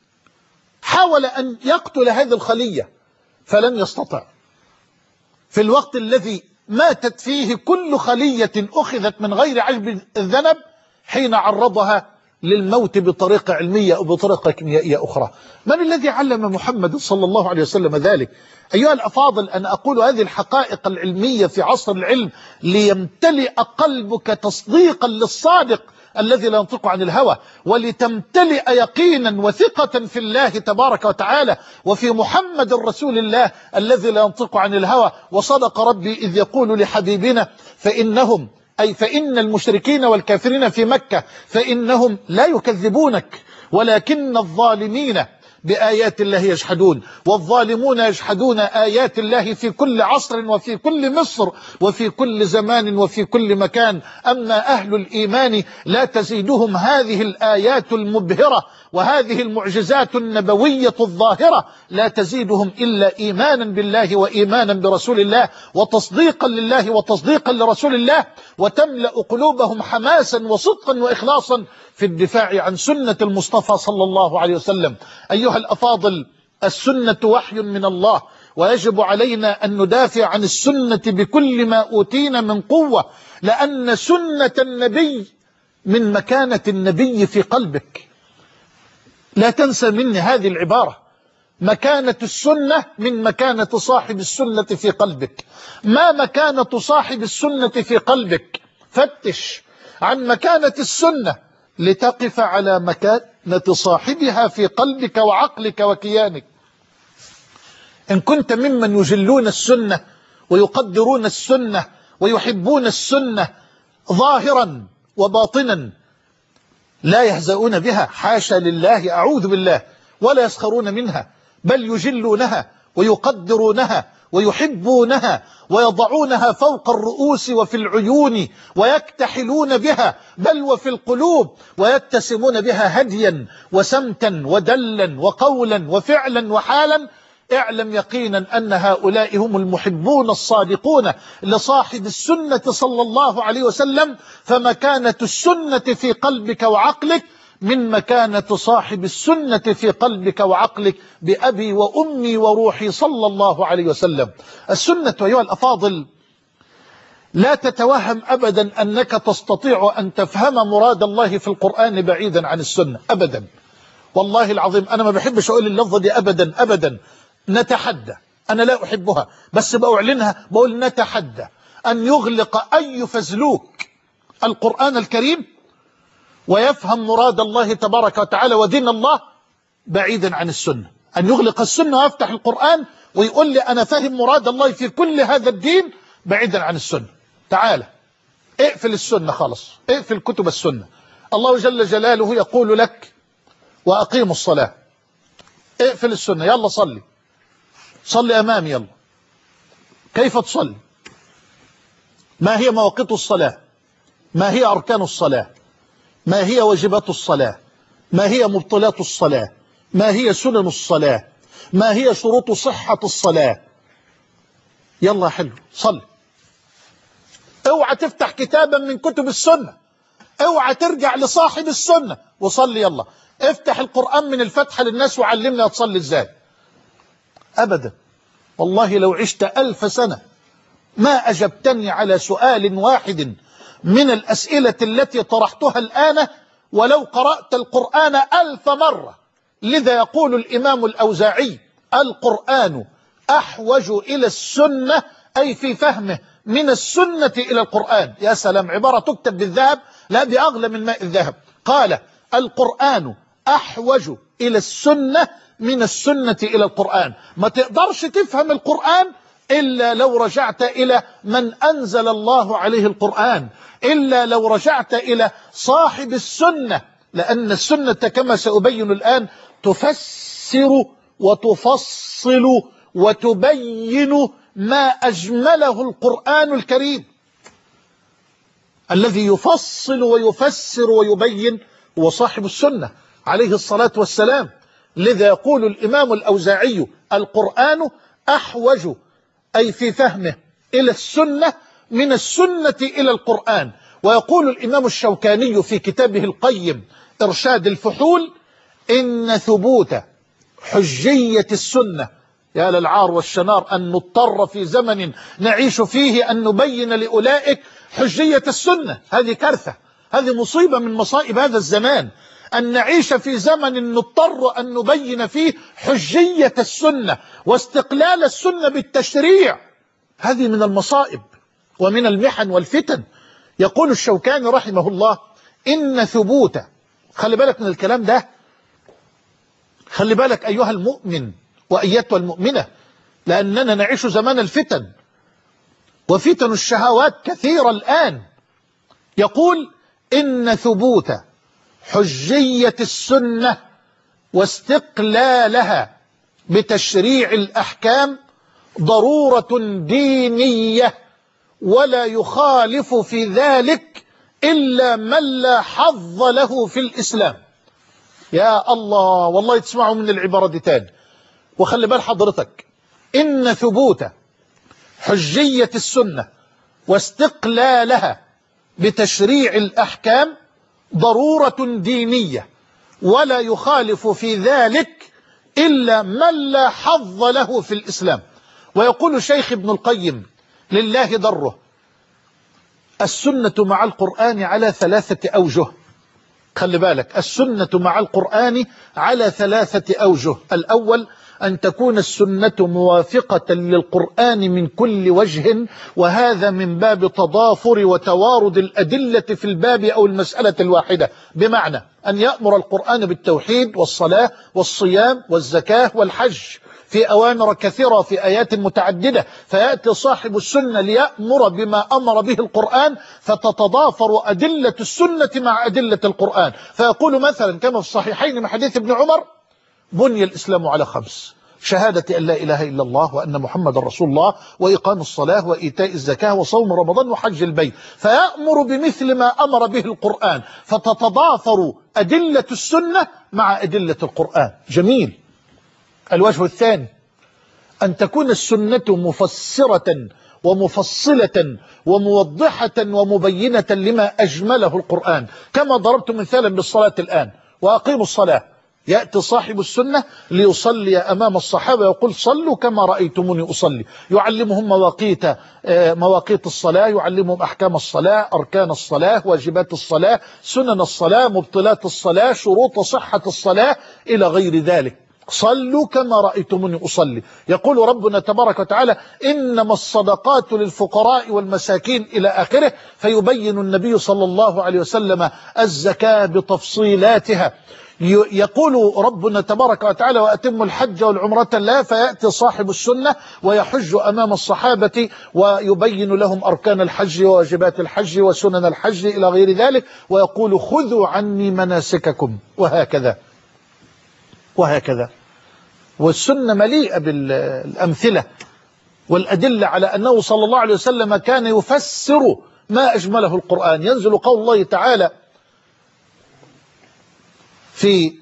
[SPEAKER 2] حاول أن يقتل هذه الخلية فلن يستطع. في الوقت الذي ماتت فيه كل خلية أخذت من غير عجب الذنب حين عرضها للموت بطريقة علمية أو بطريقة كيميائية أخرى. من الذي علم محمد صلى الله عليه وسلم ذلك؟ أيها الأفاضل، أن أقول هذه الحقائق العلمية في عصر العلم ليمتلئ قلبك تصديقا للصادق الذي لا ينطق عن الهوى، ولتمتلئ يقينا وثقة في الله تبارك وتعالى وفي محمد رسول الله الذي لا ينطق عن الهوى. وصدق ربي إذ يقول لحبيبنا: فإنهم أي فإن المشركين والكافرين في مكة فإنهم لا يكذبونك ولكن الظالمين بآيات الله يجحدون. والظالمون يجحدون آيات الله في كل عصر وفي كل مصر وفي كل زمان وفي كل مكان. أما أهل الإيمان لا تزيدهم هذه الآيات المبهرة وهذه المعجزات النبوية الظاهرة لا تزيدهم إلا إيمانا بالله وإيمانا برسول الله وتصديقا لله وتصديقا لرسول الله، وتملأ قلوبهم حماسا وصدقا وإخلاصا في الدفاع عن سنة المصطفى صلى الله عليه وسلم. أيها الأفاضل، السنة وحي من الله، ويجب علينا أن ندافع عن السنة بكل ما أوتينا من قوة، لأن سنة النبي من مكانة النبي في قلبك. لا تنسى مني هذه العبارة: مكانة السنة من مكانة صاحب السنة في قلبك. ما مكانة صاحب السنة في قلبك؟ فتش عن مكانة السنة لتقف على مكانة صاحبها في قلبك وعقلك وكيانك. إن كنت ممن يجلون السنة ويقدرون السنة ويحبون السنة ظاهرا وباطنا، لا يهزؤون بها، حاشا لله، أعوذ بالله، ولا يسخرون منها، بل يجلونها ويقدرونها ويحبونها ويضعونها فوق الرؤوس وفي العيون ويكتحلون بها بل وفي القلوب ويتسمون بها هديا وسمتا ودلا وقولا وفعلا وحالا، اعلم يقينا أن هؤلاء هم المحبون الصادقون لصاحب السنة صلى الله عليه وسلم. فمكانة السنة في قلبك وعقلك من مكانة صاحب السنة في قلبك وعقلك بأبي وأمي وروحي صلى الله عليه وسلم. السنة أيها الأفاضل لا تتوهم أبدا أنك تستطيع أن تفهم مراد الله في القرآن بعيدا عن السنة أبدا. والله العظيم أنا ما بحبش أقول اللفظة دي أبدا أبدا. نتحدى، أنا لا أحبها بس بأعلنها، بقول نتحدى أن يغلق أي فزلوك القرآن الكريم ويفهم مراد الله تبارك وتعالى ودين الله بعيدا عن السنة. أن يغلق السنة ويفتح القرآن ويقول لي أنا فاهم مراد الله في كل هذا الدين بعيدا عن السنة. تعالى اقفل السنة خالص، اقفل كتب السنة. الله جل جلاله يقول لك وأقيموا الصلاة، اقفل السنة، يلا صلي صلي أمامي، يلا كيف تصلي؟ ما هي مواقيت الصلاة؟ ما هي أركان الصلاة؟ ما هي واجبات الصلاة؟ ما هي مبطلات الصلاة؟ ما هي سنن الصلاة؟ ما هي شروط صحة الصلاة؟ يلا حلو صلي. اوعى تفتح كتابا من كتب السنة، اوعى ترجع لصاحب السنة وصلي. يلا افتح القرآن من الفتحة للناس وعلمنا تصلي ازاي. أبدا والله لو عشت ألف سنة ما أجبتني على سؤال واحد من الأسئلة التي طرحتها الآن ولو قرأت القرآن ألف مرة. لذا يقول الإمام الأوزاعي القرآن أحوج إلى السنة، أي في فهمه من السنة إلى القرآن. يا سلام، عبارة تكتب بالذهب، لا بأغلى من ماء الذهب. قال القرآن أحوج إلى السنة من السنة إلى القرآن. ما تقدرش تفهم القرآن إلا لو رجعت إلى من أنزل الله عليه القرآن، إلا لو رجعت إلى صاحب السنة، لأن السنة كما سأبين الآن تفسر وتفصل وتبين ما أجمله القرآن الكريم. الذي يفصل ويفسر ويبين هو صاحب السنة عليه الصلاة والسلام. لذا يقول الإمام الأوزاعي القرآن أحوج، أي في فهمه، إلى السنة من السنة إلى القرآن. ويقول الإمام الشوكاني في كتابه القيم إرشاد الفحول إن ثبوت حجية السنة، يا للعار والشنار أن نضطر في زمن نعيش فيه أن نبين لأولئك حجية السنة. هذه كارثة، هذه مصيبة من مصائب هذا الزمان، أن نعيش في زمن نضطر أن نبين فيه حجية السنة واستقلال السنة بالتشريع. هذه من المصائب ومن المحن والفتن. يقول الشوكاني رحمه الله إن ثبوت، خلي بالك من الكلام ده، خلي بالك أيها المؤمن وأيتها المؤمنة، لأننا نعيش زمان الفتن وفتن الشهوات كثيرة الآن. يقول إن ثبوت حجية السنة واستقلالها بتشريع الأحكام ضرورة دينية، ولا يخالف في ذلك إلا من لا حظ له في الإسلام. يا الله، والله تسمعوا من العبارة دي تاني وخلي بال حضرتك. إن ثبوت حجية السنة واستقلالها بتشريع الأحكام ضرورة دينية، ولا يخالف في ذلك إلا من لا حظ له في الإسلام. ويقول الشيخ ابن القيم لله ضره السنة مع القرآن على ثلاثة أوجه. خلي بالك، السنة مع القرآن على ثلاثة أوجه. الأول أن تكون السنة موافقة للقرآن من كل وجه، وهذا من باب تضافر وتوارد الأدلة في الباب أو المسألة الواحدة، بمعنى أن يأمر القرآن بالتوحيد والصلاة والصيام والزكاة والحج في أوامر كثيرة في آيات متعددة، فيأتي صاحب السنة ليأمر بما أمر به القرآن فتتضافر أدلة السنة مع أدلة القرآن. فيقول مثلا كما في الصحيحين من حديث ابن عمر بني الإسلام على خمس، شهادة أن لا إله إلا الله وأن محمد رسول الله وإقام الصلاة وإيتاء الزكاة وصوم رمضان وحج البيت، فيأمر بمثل ما أمر به القرآن، فتتضافر أدلة السنة مع أدلة القرآن. جميل. الوجه الثاني أن تكون السنة مفسرة ومفصلة وموضحة ومبينة لما أجمله القرآن، كما ضربت مثالا بالصلاة الآن، وأقيموا الصلاة، يأتي صاحب السنة ليصلي أمام الصحابة يقول صلوا كما رأيتموني أصلي، يعلمهم مواقيت مواقيت الصلاة، يعلمهم أحكام الصلاة، أركان الصلاة، واجبات الصلاة، سنن الصلاة، مبطلات الصلاة، شروط صحة الصلاة إلى غير ذلك. صلوا كما رأيتموني أصلي. يقول ربنا تبارك وتعالى إنما الصدقات للفقراء والمساكين إلى آخره، فيبين النبي صلى الله عليه وسلم الزكاة بتفصيلاتها. يقول ربنا تبارك وتعالى وأتم الحج والعمرة لا، فيأتي صاحب السنة ويحج أمام الصحابة ويبين لهم أركان الحج وواجبات الحج وسنن الحج إلى غير ذلك، ويقول خذوا عني مناسككم، وهكذا وهكذا. والسنة مليئة بالأمثلة والأدلة على أنه صلى الله عليه وسلم كان يفسر ما أجمله القرآن. ينزل قول الله تعالى في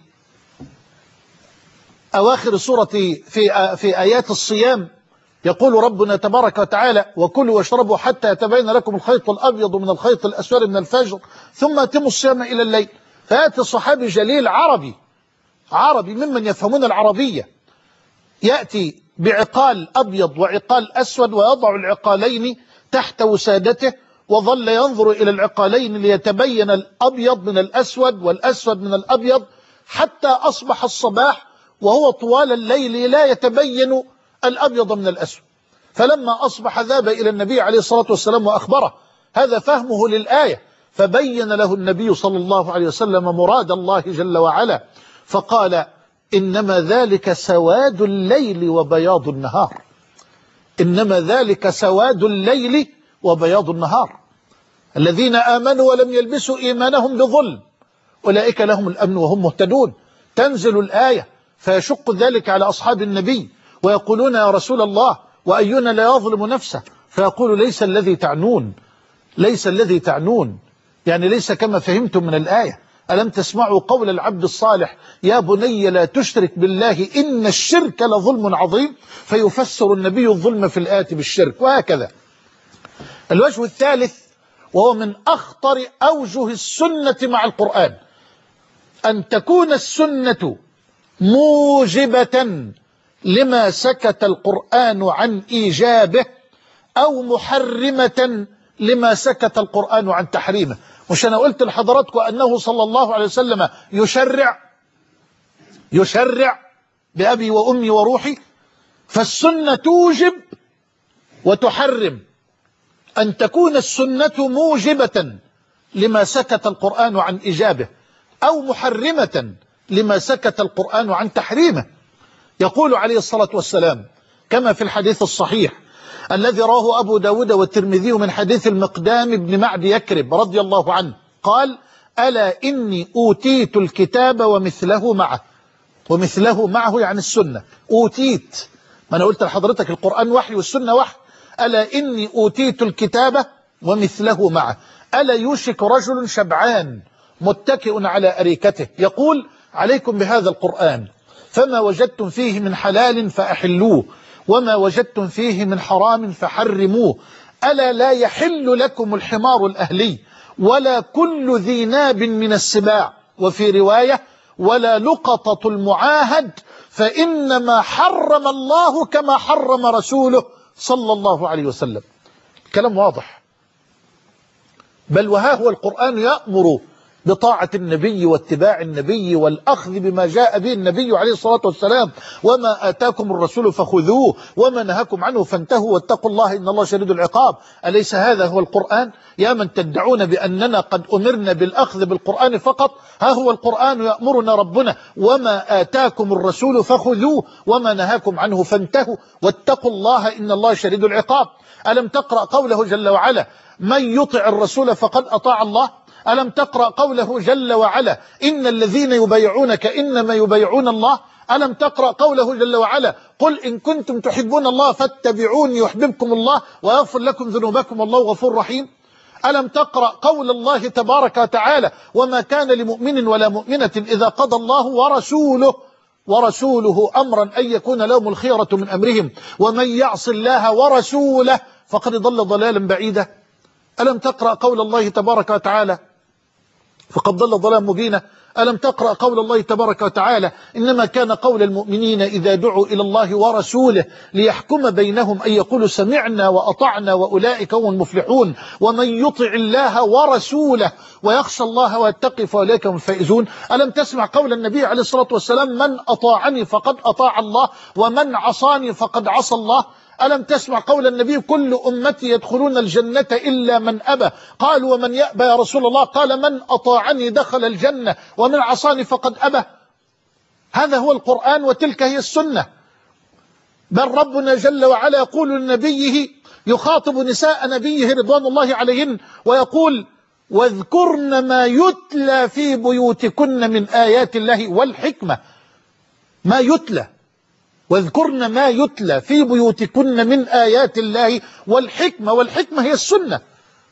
[SPEAKER 2] أواخر سورة في في آيات الصيام، يقول ربنا تبارك وتعالى وكلوا واشربوا حتى يتبين لكم الخيط الأبيض من الخيط الأسود من الفجر ثم أتموا الصيام إلى الليل. فيأتي صحابي جليل عربي عربي ممن يفهمون العربية، يأتي بعقال أبيض وعقال أسود ويضع العقالين تحت وسادته، وظل ينظر إلى العقالين ليتبين الأبيض من الأسود والأسود من الأبيض، حتى أصبح الصباح وهو طوال الليل لا يتبين الأبيض من الأسود. فلما أصبح ذهب إلى النبي عليه الصلاة والسلام وأخبره، هذا فهمه للآية، فبين له النبي صلى الله عليه وسلم مراد الله جل وعلا، فقال إنما ذلك سواد الليل وبياض النهار، إنما ذلك سواد الليل وبياض النهار، الذين آمنوا ولم يلبسوا إيمانهم بظلم أولئك لهم الأمن وهم مهتدون. تنزل الآية فيشق ذلك على أصحاب النبي ويقولون يا رسول الله وأينا لا يظلم نفسه، فيقول ليس الذي تعنون، ليس الذي تعنون، يعني ليس كما فهمتم من الآية. ألم تسمعوا قول العبد الصالح يا بني لا تشرك بالله إن الشرك لظلم عظيم، فيفسر النبي الظلم في الآية بالشرك، وهكذا. الوجه الثالث وهو من أخطر أوجه السنة مع القرآن، أن تكون السنة موجبة لما سكت القرآن عن إيجابه أو محرمة لما سكت القرآن عن تحريمه. مش أنا قلت لحضراتكم أنه صلى الله عليه وسلم يشرع يشرع بأبي وأمي وروحي، فالسنة توجب وتحرم. أن تكون السنة موجبة لما سكت القرآن عن إيجابه أو محرمة لما سكت القرآن عن تحريمه. يقول عليه الصلاة والسلام كما في الحديث الصحيح الذي رواه أبو داود والترمذي من حديث المقدام بن معد يكرب رضي الله عنه قال ألا إني أوتيت الكتاب ومثله معه. ومثله معه يعني السنة. أوتيت، ما أنا قلت لحضرتك القرآن وحي والسنة وحي. ألا إني أوتيت الكتاب ومثله معه. ألا يوشك رجل شبعان متكئ على أريكته يقول عليكم بهذا القرآن فما وجدتم فيه من حلال فأحلوه وما وجدتم فيه من حرام فحرموه. ألا لا يحل لكم الحمار الأهلي ولا كل ذي ناب من السباع، وفي رواية ولا لقطة المعاهد، فإنما حرم الله كما حرم رسوله صلى الله عليه وسلم. كلام واضح. بل وها هو القرآن يأمر بطاعة النبي واتباع النبي والأخذ بما جاء به النبي عليه الصلاة والسلام، وما آتاكم الرسول فخذوه وما نهاكم عنه فانتهوا واتقوا الله إن الله شديد العقاب. أليس هذا هو القرآن؟ يا من تدعون بأننا قد أمرنا بالأخذ بالقرآن فقط، ها هو القرآن يأمرنا ربنا وما آتاكم الرسول فخذوه وما نهاكم عنه فانتهوا واتقوا الله إن الله شديد العقاب. ألم تقرأ قوله جل وعلا من يطع الرسول فقد أطاع الله؟ ألم تقرأ قوله جل وعلا إن الذين يبايعونك إنما يبايعون الله؟ ألم تقرأ قوله جل وعلا قل إن كنتم تحبون الله فاتبعوني يحببكم الله ويغفر لكم ذنوبكم والله غفور رحيم؟ ألم تقرأ قول الله تبارك وتعالى وما كان لمؤمن ولا مؤمنة إذا قضى الله ورسوله ورسوله أمرا أن يكون لهم الخيرة من أمرهم ومن يعص الله ورسوله فقد ضل ضلالا بعيدا؟ ألم تقرأ قول الله تبارك وتعالى فقد ضل ضلالا مبينا؟ ألم تقرأ قول الله تبارك وتعالى إنما كان قول المؤمنين إذا دعوا إلى الله ورسوله ليحكم بينهم أن يقولوا سمعنا وأطعنا وأولئك هم المفلحون ومن يطع الله ورسوله ويخشى الله ويتقي فأولئك هم الفائزون؟ ألم تسمع قول النبي عليه الصلاة والسلام من أطاعني فقد أطاع الله ومن عصاني فقد عصى الله؟ ألم تسمع قول النبي كل أمتي يدخلون الجنة إلا من أبى؟ قالوا ومن يأبى يا رسول الله؟ قال من أطاعني دخل الجنة ومن عصاني فقد أبى. هذا هو القرآن وتلك هي السنة. بل ربنا جل وعلا يقول لنبيه يخاطب نساء نبيه رضوان الله عليهن ويقول واذكرن ما يتلى في بيوتكن من آيات الله والحكمة. ما يتلى، واذكرن ما يتلى في بيوتكن من آيات الله والحكمة. والحكمة هي السنة،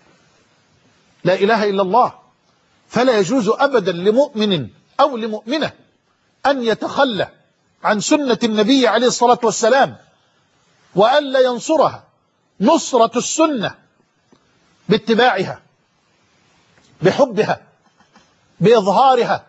[SPEAKER 2] لا إله إلا الله. فلا يجوز أبدا لمؤمن أو لمؤمنة أن يتخلى عن سنة النبي عليه الصلاة والسلام وألا ينصرها نصرة السنة باتباعها، بحبها، بإظهارها،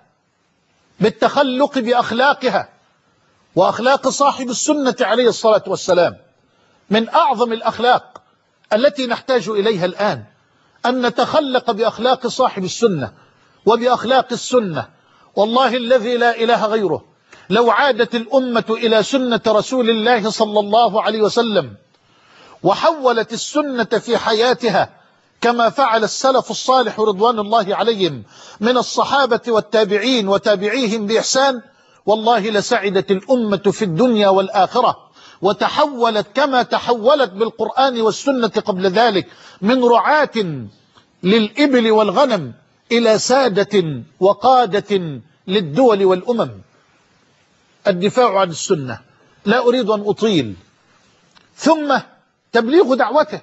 [SPEAKER 2] بالتخلق بأخلاقها. وأخلاق صاحب السنة عليه الصلاة والسلام من أعظم الأخلاق التي نحتاج إليها الآن، أن نتخلق بأخلاق صاحب السنة وبأخلاق السنة. والله الذي لا إله غيره لو عادت الأمة إلى سنة رسول الله صلى الله عليه وسلم وحولت السنة في حياتها كما فعل السلف الصالح رضوان الله عليهم من الصحابة والتابعين وتابعيهم بإحسان، والله لسعدت الأمة في الدنيا والآخرة وتحولت كما تحولت بالقرآن والسنة قبل ذلك من رعاة للإبل والغنم إلى سادة وقادة للدول والأمم. الدفاع عن السنة، لا أريد أن أطيل. ثم تبليغ دعوته.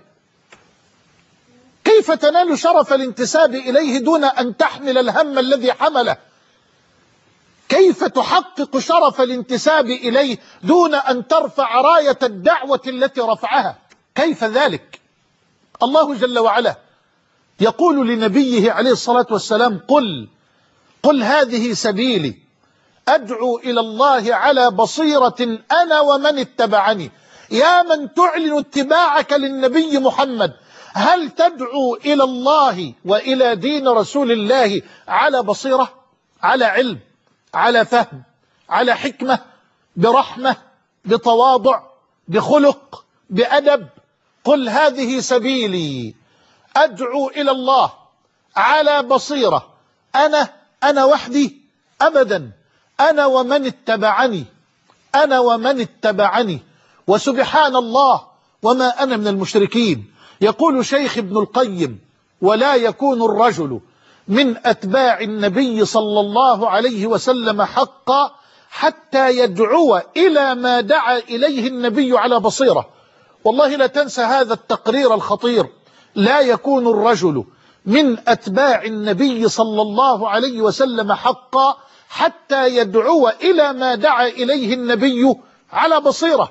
[SPEAKER 2] كيف تنال شرف الانتساب إليه دون أن تحمل الهم الذي حمله؟ كيف تحقق شرف الانتساب إليه دون أن ترفع راية الدعوة التي رفعها؟ كيف ذلك؟ الله جل وعلا يقول لنبيه عليه الصلاة والسلام قل قل هذه سبيلي أدعو إلى الله على بصيرة أنا ومن اتبعني. يا من تعلن اتباعك للنبي محمد، هل تدعو إلى الله وإلى دين رسول الله على بصيرة، على علم، على فهم، على حكمة، برحمة، بتواضع، بخلق، بأدب؟ قل هذه سبيلي أدعو إلى الله على بصيرة، أنا أنا وحدي؟ أبدا، أنا ومن اتبعني، أنا ومن اتبعني. وسبحان الله وما أنا من المشركين. يقول شيخ ابن القيم ولا يكون الرجل من أتباع النبي صلى الله عليه وسلم حقا حتى يدعو إلى ما دعا إليه النبي على بصيرة. والله لا تنسى هذا التقرير الخطير. لا يكون الرجل من أتباع النبي صلى الله عليه وسلم حقا حتى يدعو إلى ما دعا إليه النبي على بصيرة.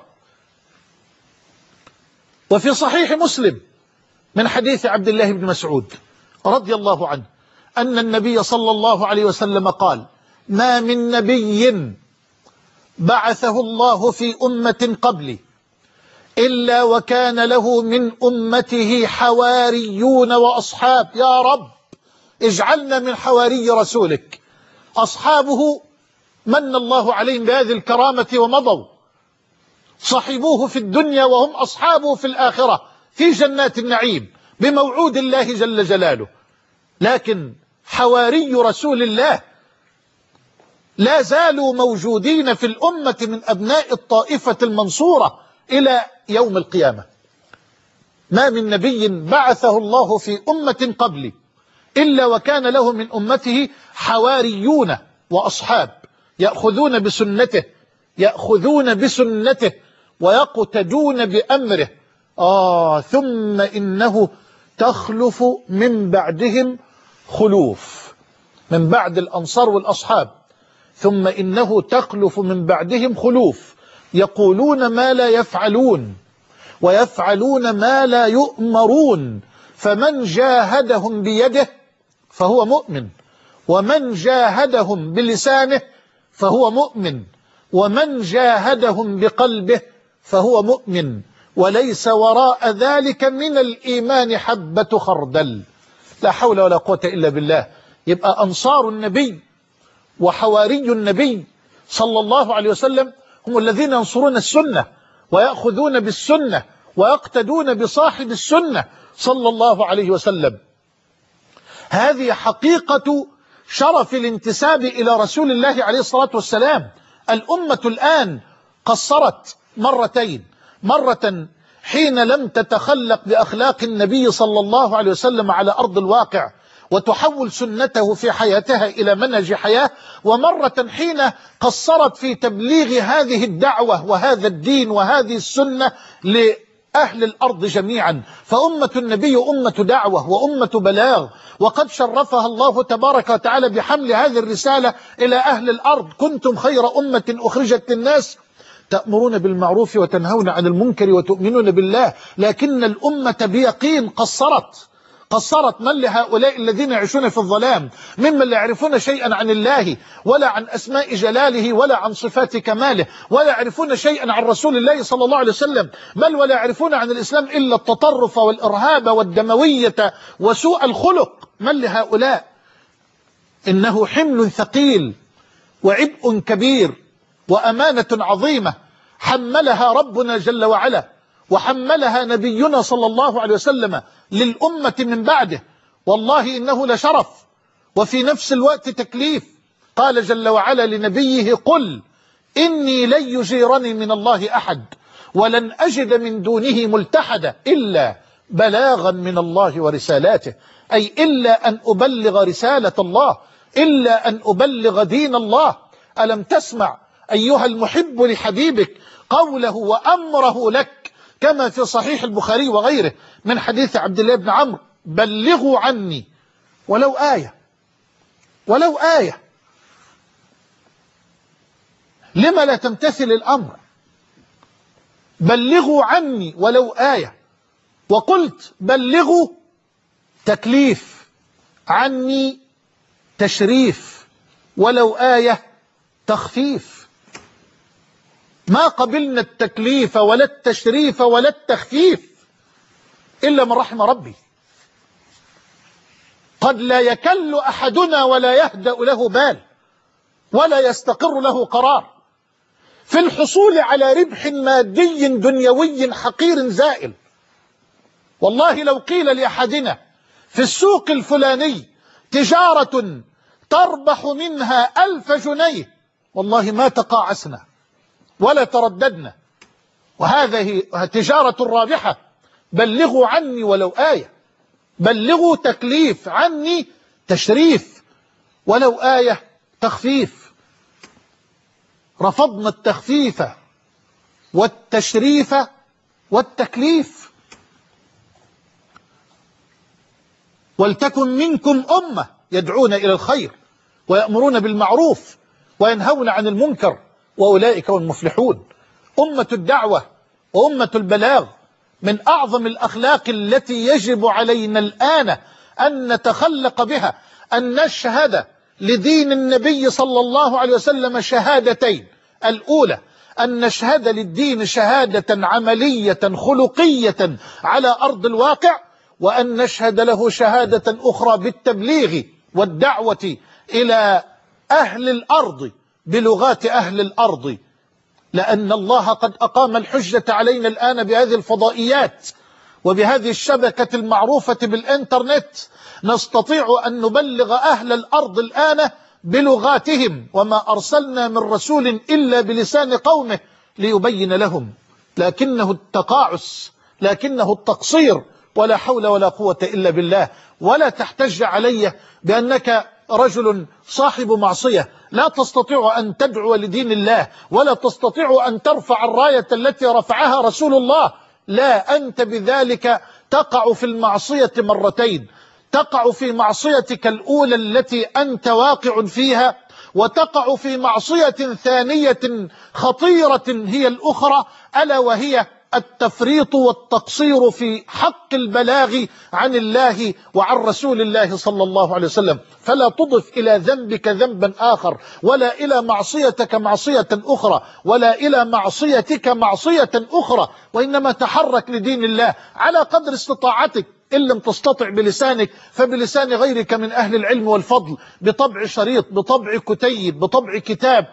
[SPEAKER 2] وفي صحيح مسلم من حديث عبد الله بن مسعود رضي الله عنه أن النبي صلى الله عليه وسلم قال ما من نبي بعثه الله في أمة قبلي إلا وكان له من أمته حواريون وأصحاب. يا رب اجعلنا من حواري رسولك. أصحابه من الله عليهم بهذه الكرامة ومضوا، صحبوه في الدنيا وهم أصحابه في الآخرة في جنات النعيم بموعود الله جل جلاله. لكن حواري رسول الله لا زالوا موجودين في الأمة من أبناء الطائفة المنصورة إلى يوم القيامة. ما من نبي بعثه الله في أمة قبلي إلا وكان له من أمته حواريون وأصحاب يأخذون بسنته يأخذون بسنته ويقتدون بأمره. آه ثم إنه تخلف من بعدهم خلوف، من بعد الأنصار والأصحاب، ثم إنه تخلف من بعدهم خلوف يقولون ما لا يفعلون ويفعلون ما لا يؤمرون، فمن جاهدهم بيده فهو مؤمن، ومن جاهدهم بلسانه فهو مؤمن، ومن جاهدهم بقلبه فهو مؤمن، وليس وراء ذلك من الإيمان حبة خردل. لا حول ولا قوة إلا بالله. يبقى أنصار النبي وحواري النبي صلى الله عليه وسلم هم الذين ينصرون السنة ويأخذون بالسنة ويقتدون بصاحب السنة صلى الله عليه وسلم. هذه حقيقة شرف الانتساب إلى رسول الله عليه الصلاة والسلام. الأمة الآن قصرت مرتين، مرة حين لم تتخلق بأخلاق النبي صلى الله عليه وسلم على أرض الواقع وتحول سنته في حياتها إلى منهج حياة، ومرة حين قصرت في تبليغ هذه الدعوة وهذا الدين وهذه السنة لأهل الأرض جميعا. فأمة النبي أمة دعوة وأمة بلاغ، وقد شرفها الله تبارك وتعالى بحمل هذه الرسالة إلى أهل الأرض. كنتم خير أمة أخرجت للناس تأمرون بالمعروف وتنهون عن المنكر وتؤمنون بالله. لكن الأمة بيقين قصرت قصرت من لهؤلاء الذين يعيشون في الظلام، ممن لا يعرفون شيئا عن الله ولا عن أسماء جلاله ولا عن صفات كماله، ولا يعرفون شيئا عن رسول الله صلى الله عليه وسلم، بل ولا يعرفون عن الإسلام إلا التطرف والإرهاب والدموية وسوء الخلق. من لهؤلاء؟ إنه حمل ثقيل وعبء كبير وأمانة عظيمة حملها ربنا جل وعلا وحملها نبينا صلى الله عليه وسلم للأمة من بعده. والله إنه لشرف وفي نفس الوقت تكليف. قال جل وعلا لنبيه: قل إني لن يجيرني من الله أحد ولن أجد من دونه ملتحدا إلا بلاغا من الله ورسالاته، أي إلا أن أبلغ رسالة الله، إلا أن أبلغ دين الله. ألم تسمع أيها المحب لحبيبك قوله وأمره لك كما في صحيح البخاري وغيره من حديث عبد الله بن عمرو: بلغوا عني ولو آية، ولو آية. لما لا تمتثل الأمر؟ بلغوا عني ولو آية. وقلت بلغوا تكليف، عني تشريف، ولو آية تخفيف. ما قبلنا التكليف ولا التشريف ولا التخفيف إلا من رحم ربي. قد لا يكل أحدنا ولا يهدأ له بال ولا يستقر له قرار في الحصول على ربح مادي دنيوي حقير زائل. والله لو قيل لأحدنا في السوق الفلاني تجارة تربح منها ألف جنيه والله ما تقاعسنا ولا ترددنا، وهذه تجارة رابحة. بلغوا عني ولو آية، بلغوا تكليف، عني تشريف، ولو آية تخفيف. رفضنا التخفيف والتشريف والتكليف. ولتكن منكم أمة يدعون إلى الخير ويأمرون بالمعروف وينهون عن المنكر وأولئك هم المفلحون. أمة الدعوة وأمة البلاغ من أعظم الأخلاق التي يجب علينا الآن أن نتخلق بها أن نشهد لدين النبي صلى الله عليه وسلم شهادتين: الأولى أن نشهد للدين شهادة عملية خلقية على أرض الواقع، وأن نشهد له شهادة أخرى بالتبليغ والدعوة إلى أهل الأرض بلغات أهل الأرض. لأن الله قد أقام الحجة علينا الآن بهذه الفضائيات وبهذه الشبكة المعروفة بالإنترنت. نستطيع أن نبلغ أهل الأرض الآن بلغاتهم، وما أرسلنا من رسول إلا بلسان قومه ليبين لهم. لكنه التقاعس، لكنه التقصير، ولا حول ولا قوة إلا بالله. ولا تحتج علي بأنك رجل صاحب معصية لا تستطيع أن تدعو لدين الله ولا تستطيع أن ترفع الراية التي رفعها رسول الله، لا، أنت بذلك تقع في المعصية مرتين، تقع في معصيتك الأولى التي أنت واقع فيها، وتقع في معصية ثانية خطيرة هي الأخرى، ألا وهي التفريط والتقصير في حق البلاغ عن الله وعن رسول الله صلى الله عليه وسلم. فلا تضف إلى ذنبك ذنبا آخر، ولا إلى معصيتك معصية أخرى، ولا إلى معصيتك معصية أخرى، وإنما تحرك لدين الله على قدر استطاعتك. إن لم تستطع بلسانك فبلسان غيرك من أهل العلم والفضل، بطبع شريط، بطبع كتيب، بطبع كتاب،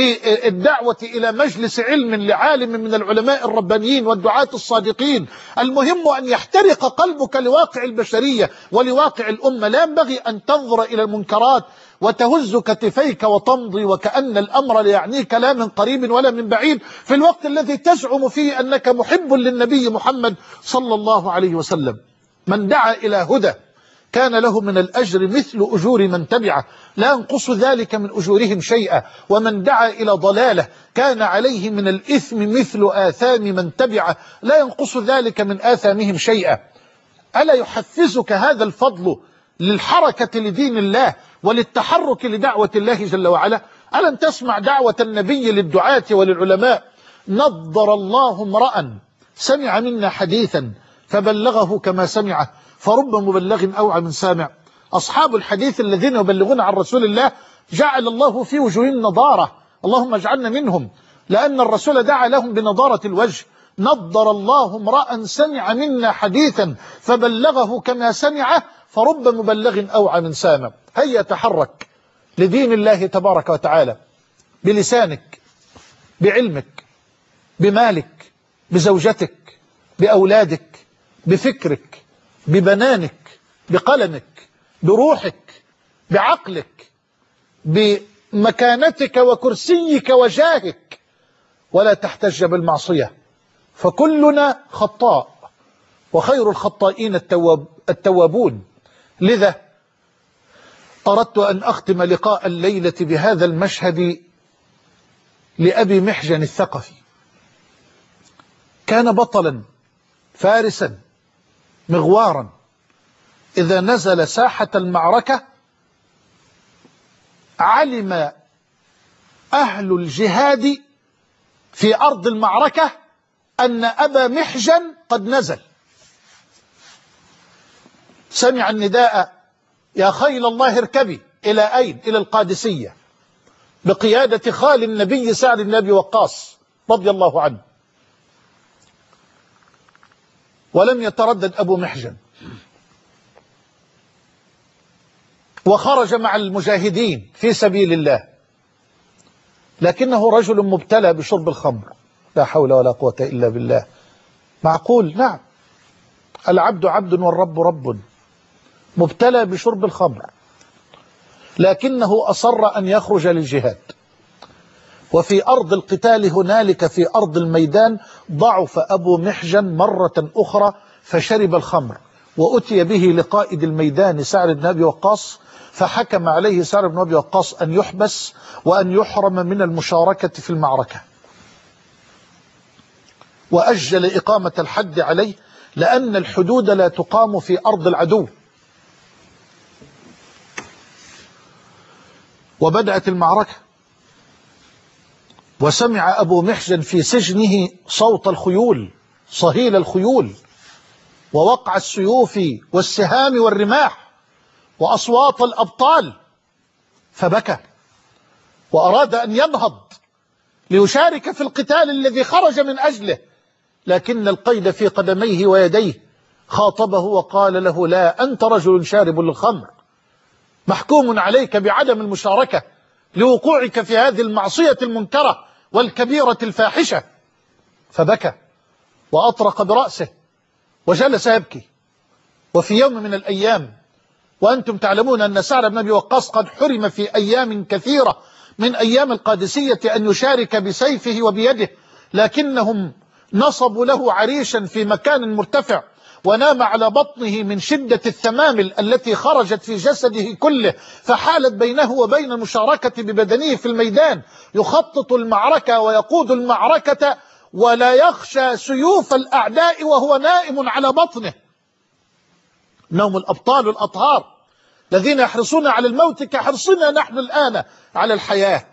[SPEAKER 2] بالدعوة إلى مجلس علم لعالم من العلماء الربانيين والدعاة الصادقين. المهم أن يحترق قلبك لواقع البشرية ولواقع الأمة. لا ينبغي أن تنظر إلى المنكرات وتهز كتفيك وتمضي وكأن الأمر لا يعنيك لا من قريب ولا من بعيد، في الوقت الذي تزعم فيه أنك محب للنبي محمد صلى الله عليه وسلم. من دعا إلى هدى كان له من الأجر مثل أجور من تبعه، لا ينقص ذلك من أجورهم شيئا، ومن دعا إلى ضلالة كان عليه من الإثم مثل آثام من تبعه، لا ينقص ذلك من آثامهم شيئا. ألا يحفزك هذا الفضل للحركة لدين الله وللتحرك لدعوة الله جل وعلا؟ ألم تسمع دعوة النبي للدعاة وللعلماء؟ نضر الله امرأ سمع منا حديثا فبلغه كما سمعه فرب مبلغ أوعى من سامع. أصحاب الحديث الذين يبلغون عن رسول الله جعل الله في وجوههم نضارة، اللهم اجعلنا منهم، لأن الرسول دعا لهم بنضارة الوجه. نضر الله امرأ سمع منا حديثا فبلغه كما سمعه فرب مبلغ أوعى من سامع. هيا تحرك لدين الله تبارك وتعالى بلسانك، بعلمك، بمالك، بزوجتك، بأولادك، بفكرك، ببنانك، بقلمك، بروحك، بعقلك، بمكانتك وكرسيك وجاهك، ولا تحتج بالمعصية، فكلنا خطاء وخير الخطائين التواب التوابون. لذا أردت أن أختم لقاء الليلة بهذا المشهد لأبي محجن الثقفي. كان بطلا فارسا مغوارا، إذا نزل ساحة المعركة علم أهل الجهاد في أرض المعركة أن أبا محجن قد نزل. سمع النداء: يا خيل الله اركبي. إلى أين؟ إلى القادسية، بقيادة خال النبي سعد بن أبي وقاص رضي الله عنه. ولم يتردد أبو محجن، وخرج مع المجاهدين في سبيل الله، لكنه رجل مبتلى بشرب الخمر. لا حول ولا قوة إلا بالله. معقول؟ نعم، العبد عبد والرب رب. مبتلى بشرب الخمر، لكنه أصر أن يخرج للجهاد. وفي أرض القتال هنالك في أرض الميدان ضعف أبو محجن مرة أخرى فشرب الخمر، وأتي به لقائد الميدان سعد بن أبي وقاص، فحكم عليه سعد بن أبي وقاص أن يحبس وأن يحرم من المشاركة في المعركة، وأجل إقامة الحد عليه، لأن الحدود لا تقام في أرض العدو. وبدأت المعركة، وسمع أبو محجن في سجنه صوت الخيول، صهيل الخيول، ووقع السيوف والسهام والرماح، وأصوات الأبطال، فبكى وأراد أن ينهض ليشارك في القتال الذي خرج من أجله، لكن القيد في قدميه ويديه خاطبه وقال له: لا، أنت رجل شارب للخمر، محكوم عليك بعدم المشاركة لوقوعك في هذه المعصية المنكرة والكبيرة الفاحشة. فبكى وأطرق برأسه وجلس يبكي. وفي يوم من الأيام، وأنتم تعلمون أن سعد بن أبي وقاص قد حرم في أيام كثيرة من أيام القادسية أن يشارك بسيفه وبيده، لكنهم نصبوا له عريشا في مكان مرتفع ونام على بطنه من شدة الثمامل التي خرجت في جسده كله، فحالت بينه وبين المشاركة ببدنه في الميدان، يخطط المعركة ويقود المعركة ولا يخشى سيوف الأعداء وهو نائم على بطنه. نوم الأبطال الأطهار الذين يحرصون على الموت كحرصنا نحن الآن على الحياة.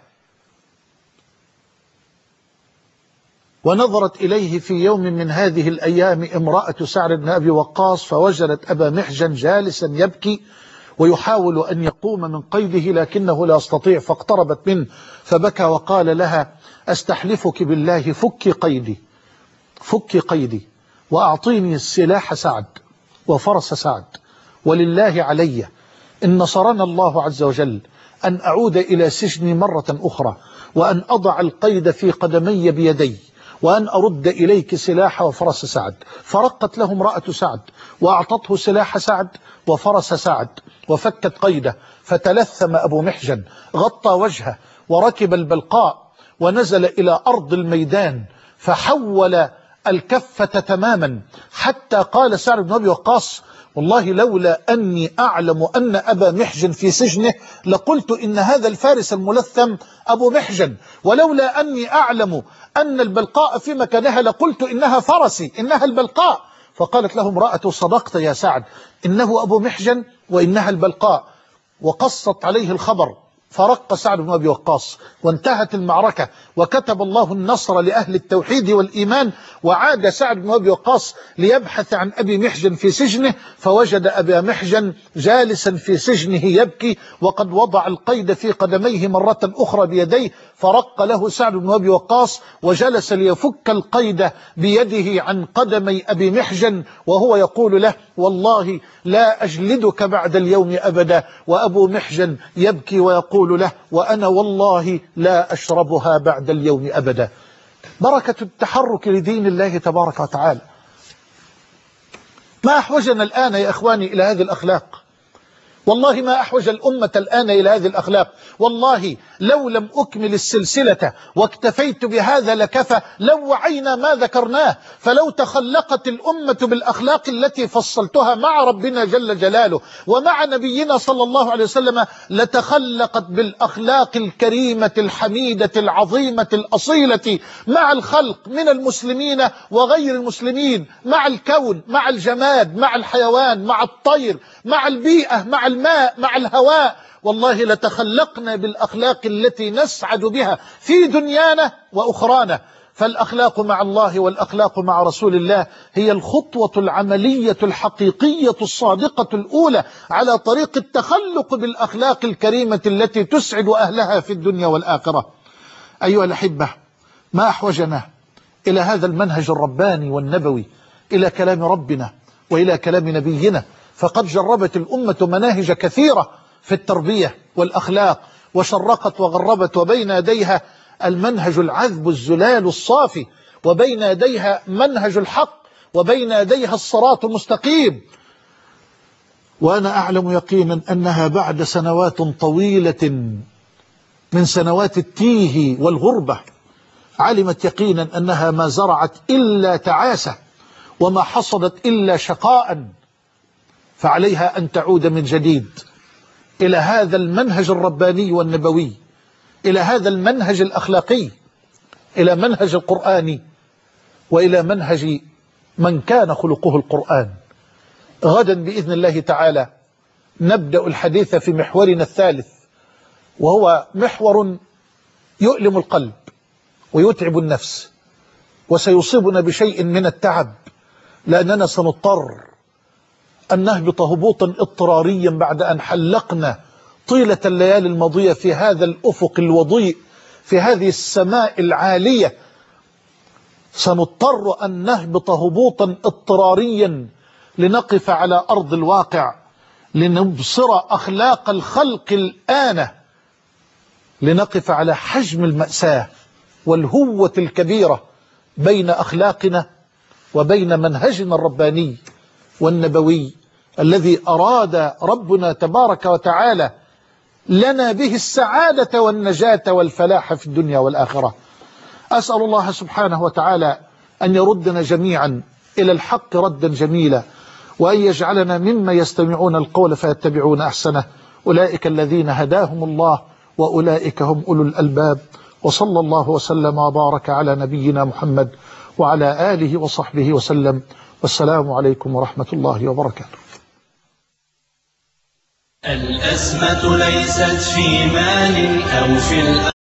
[SPEAKER 2] ونظرت إليه في يوم من هذه الأيام امرأة سعد بن أبي وقاص، فوجدت أبا محجن جالسا يبكي ويحاول أن يقوم من قيده لكنه لا يستطيع، فاقتربت منه فبكى وقال لها: أستحلفك بالله فكي قيدي فكي قيدي وأعطيني السلاح سعد وفرس سعد، ولله علي إن نصرنا الله عز وجل أن أعود إلى سجني مرة أخرى، وأن أضع القيد في قدمي بيدي، وأن أرد إليك سلاح وفرس سعد. فرقت له امرأة سعد وأعطته سلاح سعد وفرس سعد وفكت قيده، فتلثم أبو محجن، غطى وجهه وركب البلقاء ونزل إلى أرض الميدان، فحول الكفة تماما، حتى قال سعد بن أبي وقاص: والله لولا أني أعلم أن أبا محجن في سجنه لقلت إن هذا الفارس الملثم أبو محجن، ولولا أني أعلم أن البلقاء في مكانها لقلت إنها فرسي إنها البلقاء. فقالت له امرأة: صدقت يا سعد، إنه أبو محجن وإنها البلقاء. وقصت عليه الخبر، فرق سعد بن أبي وقاص وانتهت المعركة، وكتب الله النصر لأهل التوحيد والإيمان. وعاد سعد بن أبي وقاص ليبحث عن أبي محجن في سجنه، فوجد أبا محجن جالسا في سجنه يبكي، وقد وضع القيد في قدميه مرة أخرى بيديه. فرق له سعد بن أبي وقاص وجلس ليفك القيد بيده عن قدمي أبي محجن، وهو يقول له: والله لا أجلدك بعد اليوم أبدا. وأبو محجن يبكي ويقول له: وأنا والله لا أشربها بعد اليوم أبدا. بركة التحرك لدين الله تبارك وتعالى. ما أحوجنا الآن يا إخواني إلى هذه الأخلاق؟ والله ما أحوج الأمة الآن إلى هذه الأخلاق. والله لو لم أكمل السلسلة واكتفيت بهذا لكفى، لو وعينا ما ذكرناه. فلو تخلقت الأمة بالأخلاق التي فصلتها مع ربنا جل جلاله ومع نبينا صلى الله عليه وسلم، لتخلقت بالأخلاق الكريمة الحميدة العظيمة الأصيلة مع الخلق من المسلمين وغير المسلمين، مع الكون، مع الجماد، مع الحيوان، مع الطير، مع البيئة، مع الماء، مع الهواء. والله لتخلقنا بالأخلاق التي نسعد بها في دنيانا وأخرانا. فالأخلاق مع الله والأخلاق مع رسول الله هي الخطوة العملية الحقيقية الصادقة الأولى على طريق التخلق بالأخلاق الكريمة التي تسعد أهلها في الدنيا والآخرة. أيها الأحبة، ما أحوجنا إلى هذا المنهج الرباني والنبوي، إلى كلام ربنا وإلى كلام نبينا. فقد جربت الأمة مناهج كثيرة في التربية والأخلاق، وشرقت وغربت، وبين يديها المنهج العذب الزلال الصافي، وبين يديها منهج الحق، وبين يديها الصراط المستقيم. وأنا أعلم يقينا أنها بعد سنوات طويلة من سنوات التيه والغربة علمت يقينا أنها ما زرعت إلا تعاسة، وما حصدت إلا شقاء. فعليها أن تعود من جديد إلى هذا المنهج الرباني والنبوي، إلى هذا المنهج الأخلاقي، إلى منهج القرآن، وإلى منهج من كان خلقه القرآن. غدا بإذن الله تعالى نبدأ الحديث في محورنا الثالث، وهو محور يؤلم القلب ويتعب النفس، وسيصيبنا بشيء من التعب، لأننا سنضطر أن نهبط هبوطا اضطراريا بعد أن حلقنا طيلة الليالي الماضية في هذا الأفق الوضيء، في هذه السماء العالية. سنضطر أن نهبط هبوطا اضطراريا لنقف على أرض الواقع، لنبصر أخلاق الخلق الآن، لنقف على حجم المأساة والهوة الكبيرة بين أخلاقنا وبين منهجنا الرباني والنبوي الذي أراد ربنا تبارك وتعالى لنا به السعادة والنجاة والفلاح في الدنيا والآخرة. أسأل الله سبحانه وتعالى أن يردنا جميعا إلى الحق ردا جميلا، وأن يجعلنا ممن يستمعون القول فيتبعون أحسنه. أولئك الذين هداهم الله وأولئك هم أولو الألباب. وصلى الله وسلم وبارك على نبينا محمد وعلى آله وصحبه وسلم. والسلام عليكم ورحمة الله وبركاته.
[SPEAKER 1] الأزمة ليست في مال أو في الأرض.